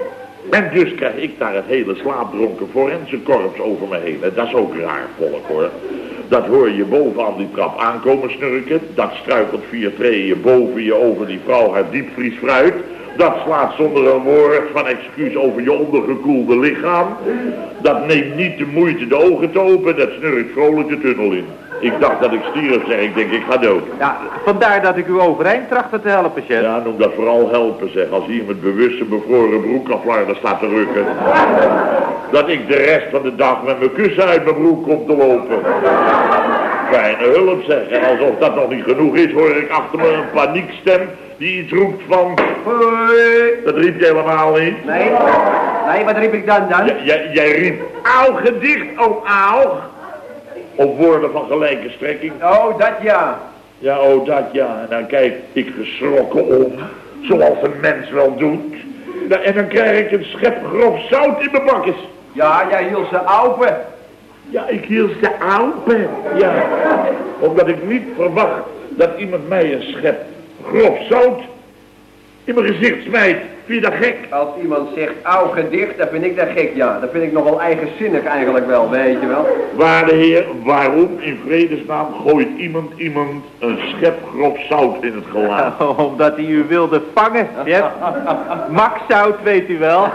En dus krijg ik daar het hele slaapdronken forensenkorps over me heen. Dat is ook raar volk, hoor. Dat hoor je boven aan die trap aankomen snurken. Dat struikelt 4 treden boven je over die vrouw haar diepvriesfruit. Dat slaat zonder een woord van excuus over je ondergekoelde lichaam. Dat neemt niet de moeite de ogen te openen. Dat snurkt vrolijk de tunnel in. Ik dacht dat ik stierf, zeg. Ik denk, ik ga dood. Ja, vandaar dat ik u overeind trachtte te helpen, chef. Ja, noem dat vooral helpen, zeg. Als hier met bewuste bevroren broek af Florida staat te rukken. Dat ik de rest van de dag met mijn kussen uit mijn broek kom te lopen. Fijne hulp, zeg. En alsof dat nog niet genoeg is, hoor ik achter me een paniekstem die iets roept van... Hoi. Dat riep je helemaal niet. Nee, wat riep ik dan? Jij riep, auw, gedicht, oh, auw. Op woorden van gelijke strekking. Oh, dat ja. Ja, oh, dat ja. En dan kijk ik geschrokken om, zoals een mens wel doet. En dan krijg ik een schep grof zout in mijn bakkes. Ja, jij hield ze open. Ja, ik hield ze open. Ja, omdat ik niet verwacht dat iemand mij een schep grof zout in mijn gezicht smijt. Vind je dat gek? Als iemand zegt, auw, gedicht, dan vind ik dat gek, ja. Dat vind ik nogal eigenzinnig eigenlijk wel, weet je wel. Waarde heer, waarom in vredesnaam gooit iemand een schep grof zout in het gelaat? Omdat hij u wilde vangen, chef. Makzout, weet u wel.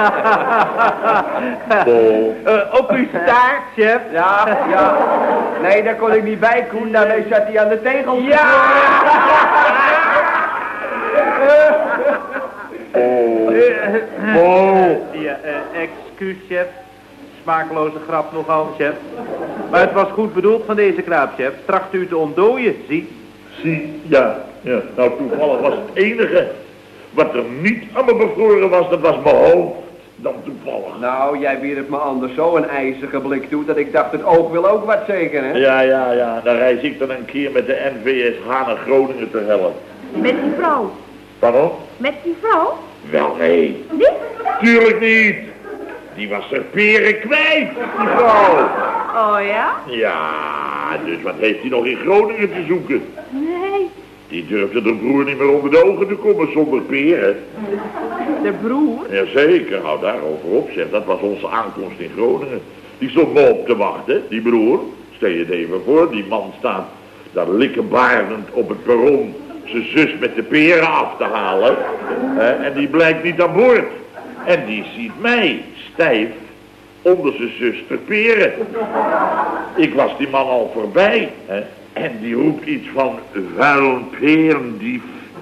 Op uw staart, chef. Ja. Nee, daar kon ik niet bij, Koen. Daarmee zat hij aan de tegels. Ja! Ja, excuus, chef. Smakeloze grap nogal, chef. Maar het was goed bedoeld van deze kraap, chef. Tracht u te ontdooien, zie. Ja. Nou, toevallig was het enige wat er niet aan me bevroren was, dat was mijn hoofd. Dan toevallig. Nou, jij wierp me anders zo een ijzige blik toe, dat ik dacht, het oog wil ook wat zeker, hè? Ja. Dan reis ik dan een keer met de NVSH naar Groningen te helpen. Met die vrouw? Pardon? Met die vrouw? Wel, nee. Niet? Tuurlijk niet. Die was er peren kwijt, die vrouw. Oh ja? Ja, dus wat heeft hij nog in Groningen te zoeken? Nee. Die durfde de broer niet meer onder de ogen te komen zonder peren. De broer? Jazeker, hou daarover op, zeg. Dat was onze aankomst in Groningen. Die stond me op te wachten, die broer. Stel je het even voor, die man staat daar likkenbaardend op het perron zijn zus met de peren af te halen. En die blijkt niet aan boord. En die ziet mij stijf onder zijn zus te peren. Ik was die man al voorbij. En die roept iets van vuil perendief.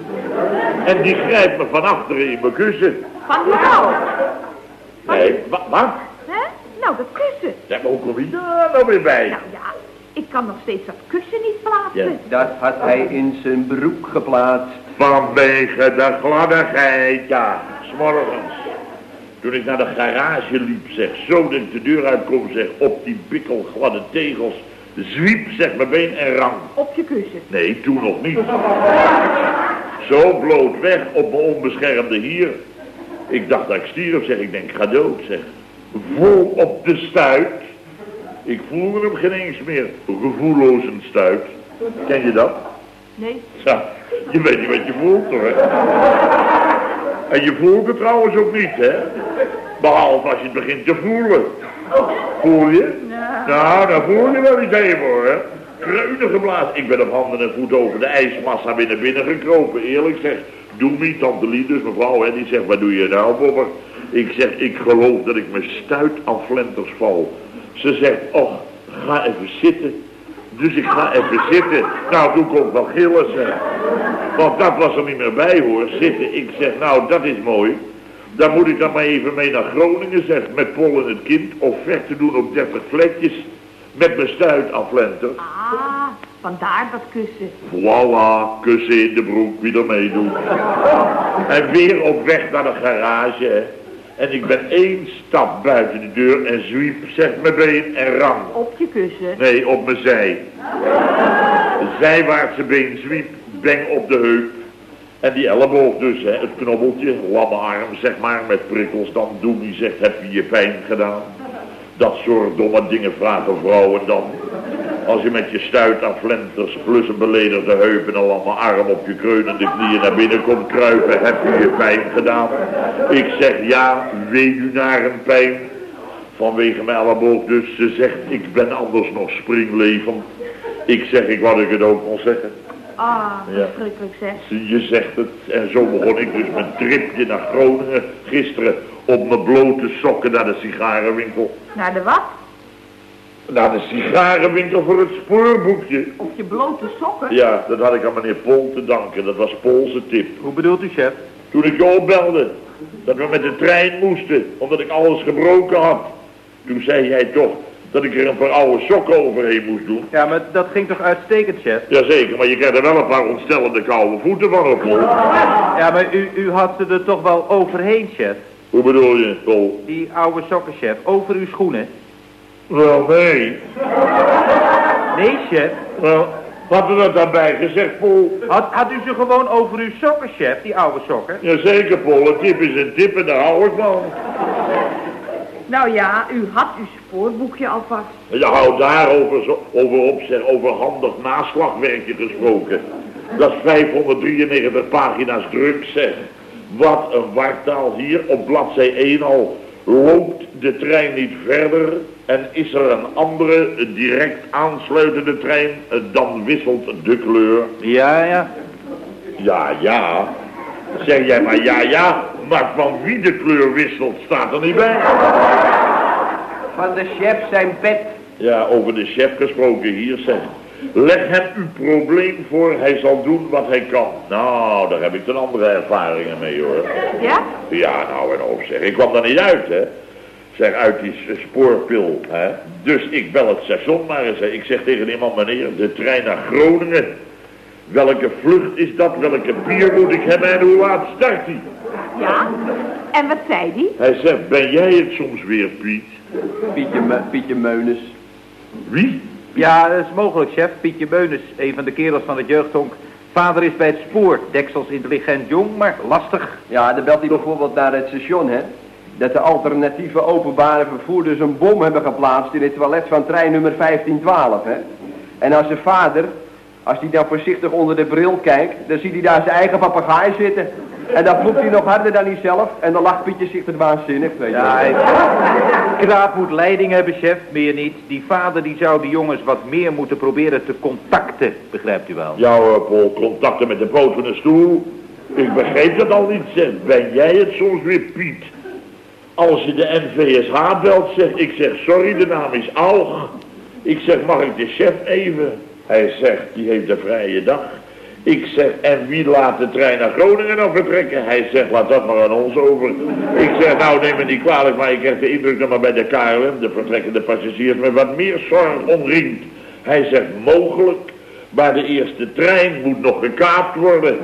En die grijpt me van achteren in mijn kussen. Van jou? Nee, wat? Hè? Nou, dat kussen. Zeg, maar hoe kom je daar nou weer bij? Nou ja, ik kan nog steeds dat kussen niet plaatsen. Ja, dat had hij in zijn broek geplaatst. Vanwege de gladdigheid, ja. 's Morgens. Toen ik naar de garage liep, zeg, zo dat ik de deur uitkom, zeg, op die bikkelgladde tegels, zwiep, zeg, mijn been en rang. Op je kussen? Nee, toen nog niet. Zo bloot weg op mijn onbeschermde hier. Ik dacht dat ik stierf, zeg, ik denk, ik ga dood, zeg. Vol op de stuit. Ik voelde hem geen eens meer. Gevoelloos een stuit. Ken je dat? Nee. Ja, je weet niet wat je voelt, hoor. En je voelt het trouwens ook niet, hè? Behalve als je het begint te voelen. Voel je? Ja. Nou, dan voel je wel iets even, hoor. Kreunen geblazen. Ik ben op handen en voeten over de ijsmassa weer naar binnen gekropen. Eerlijk zeg, doe me, tante Lie, dus mevrouw, hè, die zegt, wat doe je nou, bobber? Ik zeg, ik geloof dat ik me stuit aan flenters val. Ze zegt, och, ga even zitten. Dus ik ga even zitten. Nou, toen kon ik wel gillen, zeg. Want dat was er niet meer bij, hoor. Zitten. Ik zeg, nou, dat is mooi. Dan moet ik dan maar even mee naar Groningen, zeg. Met Pol en het kind. Of vechten doen op 30 vlekjes. Met mijn stuit aan flenters. Ah, vandaar dat kussen. Voilà, kussen in de broek, wie er meedoet. En weer op weg naar de garage, hè. En ik ben 1 stap buiten de deur en zwiep, zegt mijn been en rang. Op je kussen? Nee, op mijn zij. De zijwaartse been zwiep, beng op de heup. En die elleboog dus, hè, het knobbeltje, lamme arm, zeg maar, met prikkels. Dan Doemie zegt, heb je je pijn gedaan? Dat soort domme dingen vragen vrouwen dan. Als je met je stuit aan flenters plus een beledigde heup en een lamme arm op je kreunende knieën naar binnen komt kruipen, heb je je pijn gedaan? Ik zeg ja, weduwnarenpijn. Vanwege mijn elleboog dus. Ze zegt, ik ben anders nog springlevend. Ik zeg, ik wou dat ik het ook kon zeggen. Ah, verschrikkelijk zeg. Je zegt het. En zo begon ik dus mijn tripje naar Groningen gisteren op mijn blote sokken naar de sigarenwinkel. Naar de wat? Naar de sigarenwinkel voor het spoorboekje. Op je blote sokken? Ja, dat had ik aan meneer Pol te danken. Dat was Polse tip. Hoe bedoelt u, chef? Toen ik je opbelde, dat we met de trein moesten, omdat ik alles gebroken had. Toen zei jij toch dat ik er een paar oude sokken overheen moest doen. Ja, maar dat ging toch uitstekend, chef? Jazeker, maar je krijgt er wel een paar ontstellende koude voeten van op, Pol. Ja, maar u had ze er toch wel overheen, chef? Hoe bedoel je, Pol? Die oude sokken, chef, over uw schoenen. Wel, nee. Nee, chef? Wel, had u dat daarbij gezegd, Pol? Had u ze gewoon over uw sokken, chef, die oude sokken? Jazeker, Pol. Een tip is een tip en daar hou ik van. Nou ja, u had uw spoorboekje alvast. Je houdt daarover over handig naslagwerkje gesproken. Dat is 593 pagina's druk, zeg. Wat een wartaal hier op bladzij 1 al. Loopt de trein niet verder en is er een andere direct aansluitende trein, dan wisselt de kleur. Ja, ja. Ja, ja. Zeg jij maar ja, maar van wie de kleur wisselt staat er niet bij. Van de chef zijn bed. Ja, over de chef gesproken hier, zeg. Leg hem uw probleem voor, hij zal doen wat hij kan. Nou, daar heb ik dan andere ervaringen mee, hoor. Ja? Ja, nou en op, zeg. Ik kwam er niet uit, hè. Zeg, uit die spoorpil, hè. Dus ik bel het station maar eens, hè. Ik zeg tegen die man, meneer, de trein naar Groningen. Welke vlucht is dat? Welke bier moet ik hebben en hoe laat start die? Ja? En wat zei die? Hij zegt, ben jij het soms weer, Piet? Pietje Meunis. Wie? Ja, dat is mogelijk, chef. Pietje Meunis, een van de kerels van het jeugdhonk. Vader is bij het spoor. Deksels intelligent jong, maar lastig. Ja, dan belt hij bijvoorbeeld naar het station, hè. Dat de alternatieve openbare vervoerders een bom hebben geplaatst in het toilet van trein nummer 1512, hè. En als zijn vader, als hij dan voorzichtig onder de bril kijkt, dan ziet hij daar zijn eigen papegaai zitten. En dan vloekt hij nog harder dan hij zelf. En dan lacht Pietje zich het waanzinnig, weet je. Ja, Kraap moet leiding hebben, chef, meer niet. Die vader die zou die jongens wat meer moeten proberen te contacten, begrijpt u wel? Ja hoor, Paul, contacten met de poot van de stoel. Ik begreep dat al niet, zeg. Ben jij het soms weer, Piet? Als je de NVSH belt, zeg ik, zeg sorry, de naam is Aug. Ik zeg, mag ik de chef even? Hij zegt, die heeft een vrije dag. Ik zeg, en wie laat de trein naar Groningen nou vertrekken? Hij zegt, laat dat maar aan ons over. Ik zeg, nou neem me niet kwalijk, maar ik krijg de indruk dat maar bij de KLM de vertrekkende passagiers met wat meer zorg omringt. Hij zegt, mogelijk, maar de eerste trein moet nog gekaapt worden.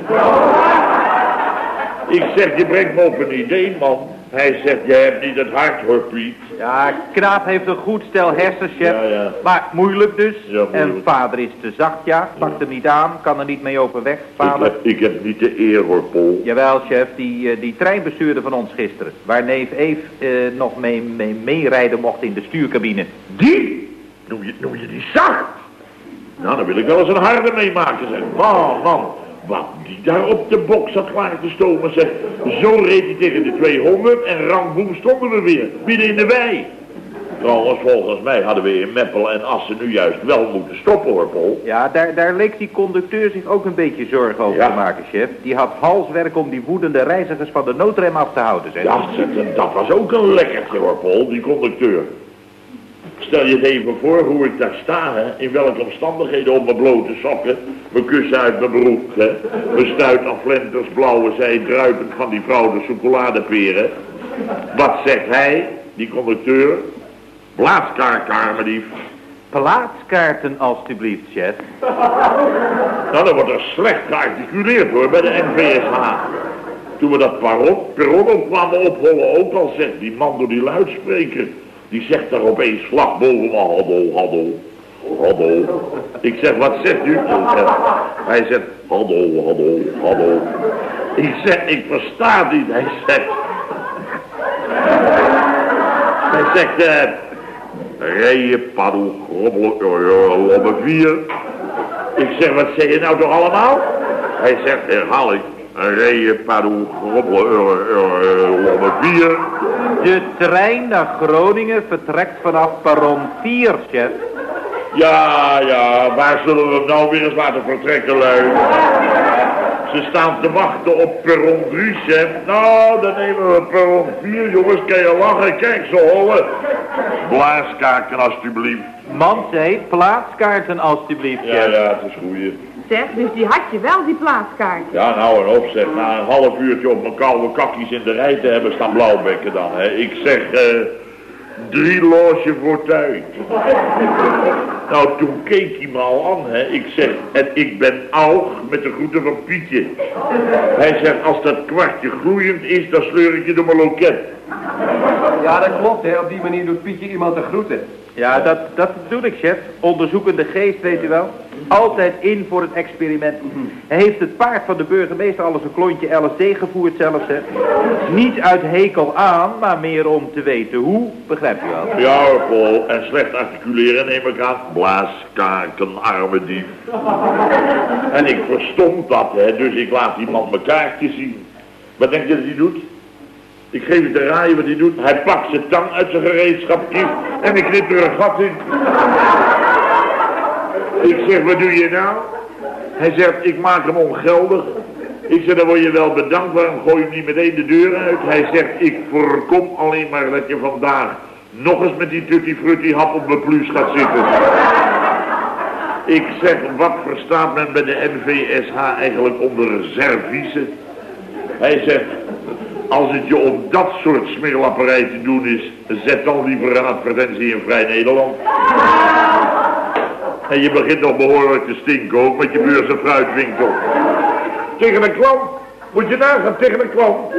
Ik zeg, je brengt me op een idee, man. Hij zegt, jij hebt niet het hart, hoor, Piet. Ja, Kraap heeft een goed stel hersens, chef. Ja, ja. Maar moeilijk dus. Ja, moeilijk. En vader is te zacht, ja. Pakt hem niet aan, kan er niet mee overweg, vader. Ik heb niet de eer, hoor, Paul. Jawel, chef, die treinbestuurder van ons gisteren. Waar neef Eve nog meerijden mocht in de stuurcabine. Die? Noem je die zacht? Nou, dan wil ik wel eens een harde meemaken, zeg. Man. Wat die daar op de bok zat klaar te stomen, zeg. Zo reed hij tegen de 200 en rangboem stonden we weer. Midden in de wei. Trouwens, volgens mij hadden we in Meppel en Assen nu juist wel moeten stoppen, hoor, Paul. Ja, daar leek die conducteur zich ook een beetje zorgen over te maken, chef. Die had halswerk om die woedende reizigers van de noodrem af te houden, zeg. Ja, dat was ook een lekkertje, hoor, Paul, die conducteur. Stel je het even voor hoe ik daar sta, hè. In welke omstandigheden op mijn blote sokken. Mijn kussen uit mijn broek, hè. Mijn stuit aan flenters, blauwe zij, druipend van die vrouw de chocoladeperen. Wat zegt hij, die conducteur? Plaatskaart, arme Plaatskaarten, alstublieft, chef. Nou, dan wordt er slecht gearticuleerd, hoor, bij de NVSH. Toen we dat perron op kwamen oprollen, ook al zegt die man door die luidspreker. Die zegt daar opeens vlak boven me, haddel. Ik zeg, wat zegt u? Hij zegt, haddel. Ik zeg, ik versta het niet. Hij zegt, Rijden, paddoe, grobbelen, lobben 4. Ik zeg, wat zeg je nou toch allemaal? Hij zegt, herhaal ik. Rijden, paddoe, grobbelen, lobben 4. De trein naar Groningen vertrekt vanaf perron 4, chef. Ja, waar zullen we hem nou weer eens laten vertrekken, lui? Ze staan te wachten op perron 3, chef. Nou, dan nemen we perron 4, jongens. Kan je lachen? Kijk, zo holen. Blaaskaarten, alstublieft. Man zei, plaatskaarten alstublieft, chef. Ja, het is goeie. Zeg, dus die had je wel, die plaatskaart. Ja, nou en op, zeg. Na een half uurtje op mijn koude kakkies in de rij te hebben staan blauwbekken dan, hè. Ik zeg, 3 loge voor tijd. Nou, toen keek hij me al aan, hè. Ik zeg, en ik ben oud met de groeten van Pietje. Hij zegt, als dat kwartje gloeiend is, dan sleur ik je door mijn loket. Ja, dat klopt, hè. Op die manier doet Pietje iemand de groeten. Ja, dat bedoel ik, chef. Onderzoekende geest, weet u wel. Altijd in voor het experiment. Hij heeft het paard van de burgemeester al eens een klontje LSD gevoerd zelfs, hè. Niet uit hekel aan, maar meer om te weten hoe. Begrijpt u wel? Ja, Paul. En slecht articuleren neem ik aan. Blaaskaarten, arme dief. En ik verstond dat, hè. Dus ik laat die man mijn kaartjes zien. Wat denk je dat hij doet? Ik geef je te raaien wat hij doet. Hij pakt zijn tang uit zijn gereedschapkist en ik knip er een gat in. Ik zeg, wat doe je nou? Hij zegt, ik maak hem ongeldig. Ik zeg, dan word je wel bedankt, waarom gooi je hem niet meteen de deur uit? Hij zegt, ik voorkom alleen maar dat je vandaag nog eens met die tutti frutti hap op mijn pluus gaat zitten. Ik zeg, wat verstaat men bij de NVSH eigenlijk onder service? Hij zegt, als het je om dat soort smeerlapperij te doen is, zet dan liever een advertentie in Vrij Nederland. En je begint nog behoorlijk te stinken ook met je beurs- en fruitwinkel. Tegen een klant? Moet je nagaan, tegen een klant?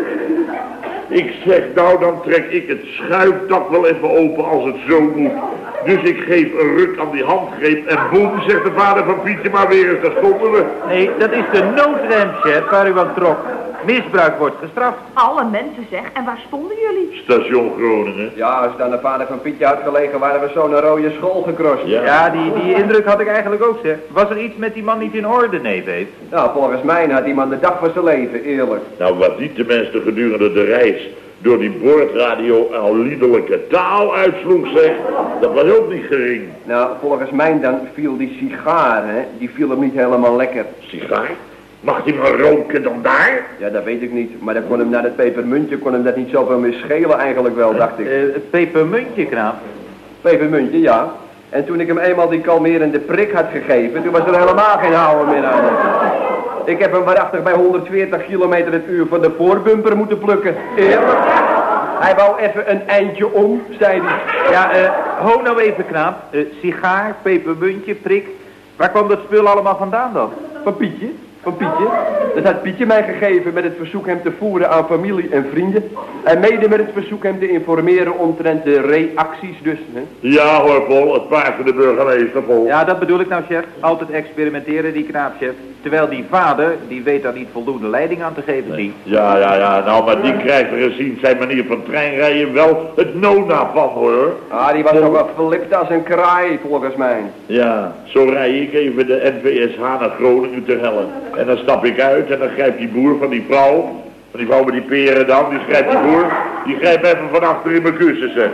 Ik zeg, nou dan trek ik het schuifdak wel even open als het zo moet. Dus ik geef een ruk aan die handgreep en boem, zegt de vader van Pietje maar weer eens, daar stonden we. Nee, dat is de noodrem, chef, waar u aan trok. Misbruik wordt gestraft. Alle mensen, zeg. En waar stonden jullie? Station Groningen. Ja, als het aan de vader van Pietje had gelegen, waren we zo naar rode school gekrost. Ja, die indruk had ik eigenlijk ook, zeg. Was er iets met die man niet in orde, neef heeft? Nou, volgens mij had die man de dag van zijn leven, eerlijk. Nou, wat niet de mensen gedurende de reis door die boordradio al liederlijke taal uitsloeg, zeg. Dat was ook niet gering. Nou, volgens mij dan viel die sigaar, hè, die viel hem niet helemaal lekker. Sigaar? Mag hij maar roken dan daar? Ja, dat weet ik niet. Maar dan kon hem na dat pepermuntje, kon hem dat niet zoveel meer schelen eigenlijk wel, dacht ik. Het pepermuntje, knaap? Pepermuntje, ja. En toen ik hem eenmaal die kalmerende prik had gegeven, toen was er helemaal geen houden meer aan. Ik heb hem waarachtig bij 140 km/h van de voorbumper moeten plukken. Eerlijk. Hij wou even een eindje om, zei hij. Ja, ho nou even, knaap. Sigaar, pepermuntje, prik. Waar kwam dat spul allemaal vandaan dan? Van Pietje. Van Pietje. Dat had Pietje mij gegeven met het verzoek hem te voeren aan familie en vrienden. En mede met het verzoek hem te informeren omtrent de reacties dus. Hè? Ja hoor, Paul, het paard van de burgemeester, Paul. Ja, dat bedoel ik nou, chef. Altijd experimenteren, die knaap, chef. Terwijl die vader, die weet daar niet voldoende leiding aan te geven, niet. Ja, nou, maar die krijgt er gezien zijn manier van treinrijden wel het nona van, hoor. Ah, die was nog wel verlipt als een kraai, volgens mij. Ja, zo rij ik even de NVSH naar Groningen te hellen. En dan stap ik uit en dan grijpt die boer van die vrouw met die peren dan, die grijpt die boer, die grijpt even van achter in mijn kussen, zeg.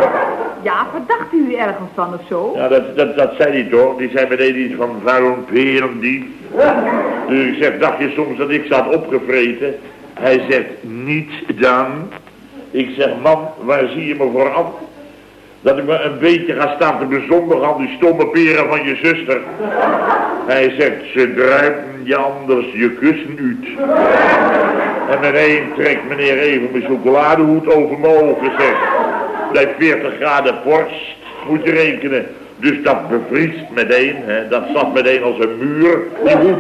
Ja, verdacht u ergens van of zo? Ja, dat zei hij toch. Die zei meteen iets van vuil peren die. Dus ik zeg, dacht je soms dat ik zat opgevreten? Hij zegt, niet dan. Ik zeg, man, waar zie je me voor af? Dat ik me een beetje ga staan te bezondigen aan die stomme peren van je zuster. Hij zegt, ze druipen je anders je kussen uit. En meteen trekt meneer even mijn chocoladehoed over mijn ogen, zeg. Bij 40 graden vorst moet je rekenen. Dus dat bevriest meteen, hè. Dat zat meteen als een muur, die hoed.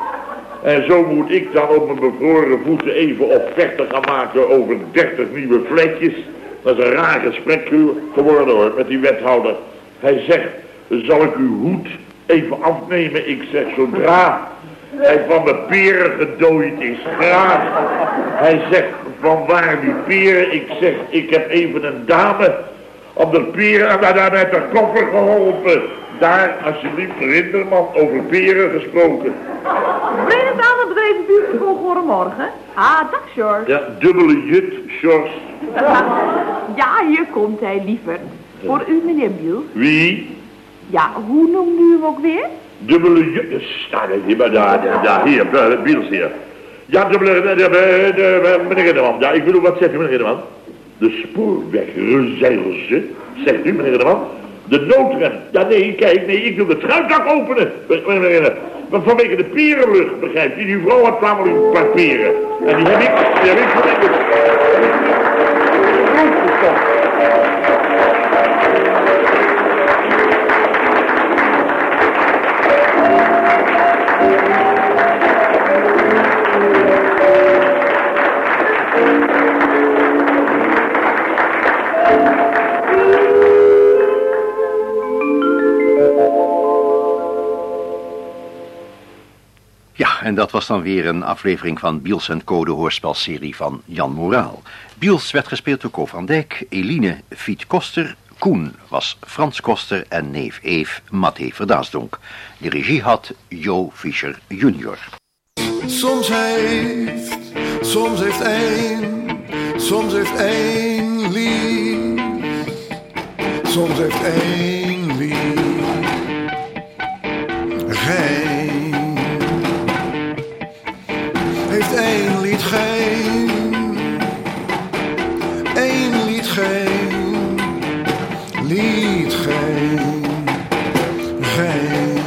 En zo moet ik dan op mijn bevroren voeten even offerte gaan maken over 30 nieuwe vlekjes. Dat is een raar gesprek geworden hoor, met die wethouder. Hij zegt, zal ik uw hoed even afnemen? Ik zeg, zodra hij van de peren gedooid is, graag. Hij zegt, van waar die peren? Ik zeg, ik heb even een dame Op de peren en daar met de koffer geholpen. Daar, alsjeblieft, Rinderman, over peren gesproken. Breng het aan het bedreven buurtschool goedemorgen. Ah, dag, George. Ja, dubbele jut, Sjors. Ja, hier komt hij, lieverd. Voor u, meneer Biels. Wie? Ja, hoe noemde u hem ook weer? Dubbele jut, staat het hier, maar daar, hier, Biels hier. Ja, dubbele, meneer Rinderman. Ja, ik bedoel, wat zegt u, meneer Rinderman? De spoorwegrecherche, zegt u, meneer Rinderman? De noodrem. Ja, nee, kijk, nee, ik wil de truitdak openen. Maar vanwege de perenlucht, begrijpt u? Die vrouw had namelijk een paar peren. En die heb ik van in de grond gestopt. En dat was dan weer een aflevering van Biels & Co, de hoorspelserie van Jan Moraal. Biels werd gespeeld door Co van Dijk, Eline Fiet Koster, Koen was Frans Koster en neef Eef Mathé Verdaasdonk. De regie had Jo Fischer junior. Soms heeft één lief. Soms heeft één lief geen. Heeft één lied geen. Één lied geen. Lied geen. Geen.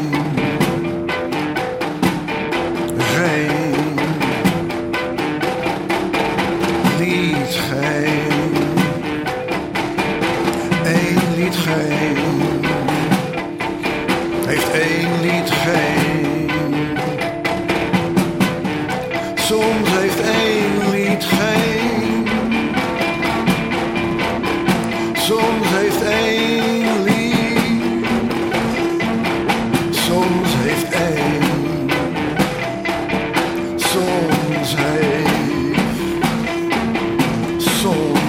Geen. Lied geen. Eén lied geen. Heeft één lied geen. Soms heeft één lied geen. Soms heeft één lied. Soms heeft één. Soms heeft. Soms.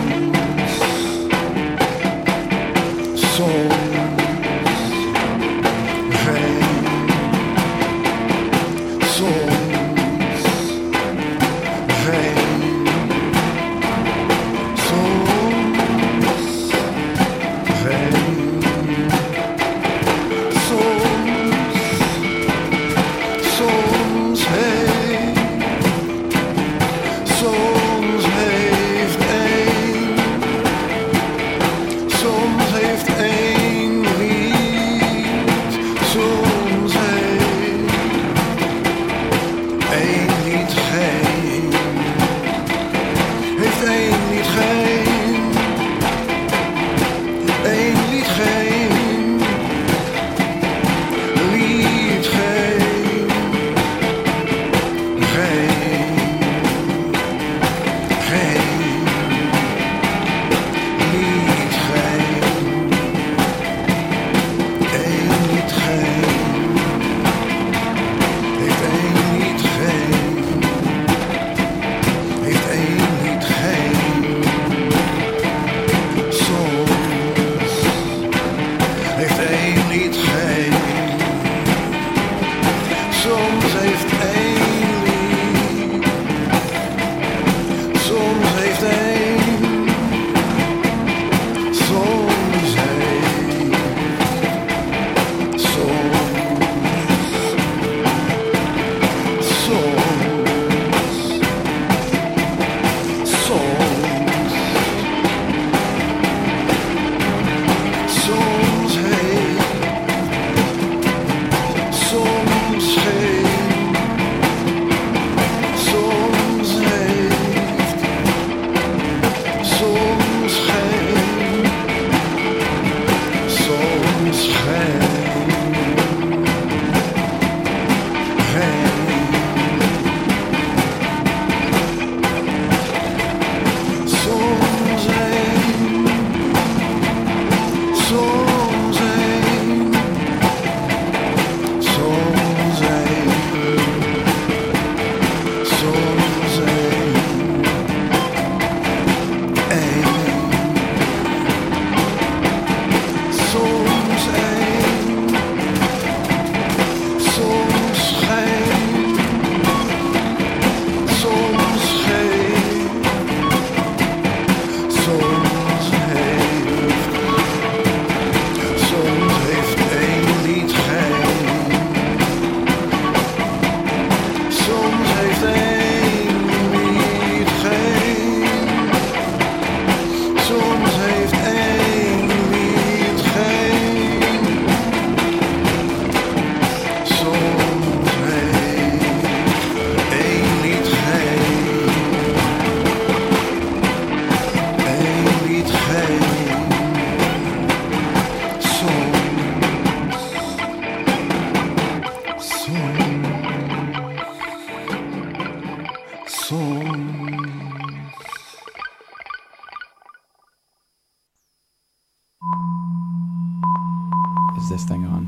this thing on?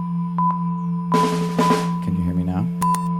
Can you hear me now?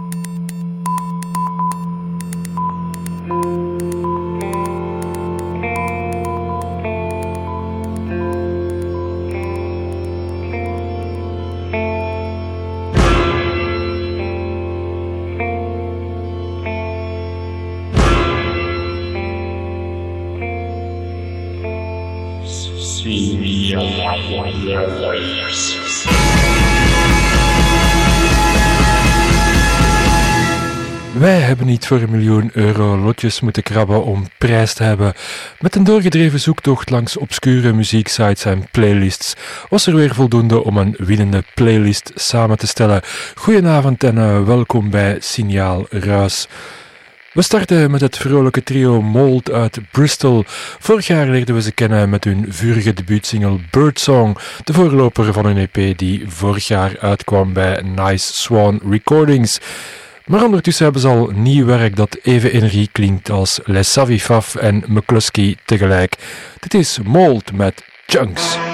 Wij hebben niet voor €1 miljoen lotjes moeten krabben om prijs te hebben. Met een doorgedreven zoektocht langs obscure muzieksites en playlists was er weer voldoende om een winnende playlist samen te stellen. Goedenavond en welkom bij Signaal Ruis. We starten met het vrolijke trio Mold uit Bristol. Vorig jaar leerden we ze kennen met hun vurige debuutsingle Birdsong, de voorloper van hun EP die vorig jaar uitkwam bij Nice Swan Recordings. Maar ondertussen hebben ze al nieuw werk dat even energiek klinkt als Les Savifaf en McCluskey tegelijk. Dit is Mold met Chunks.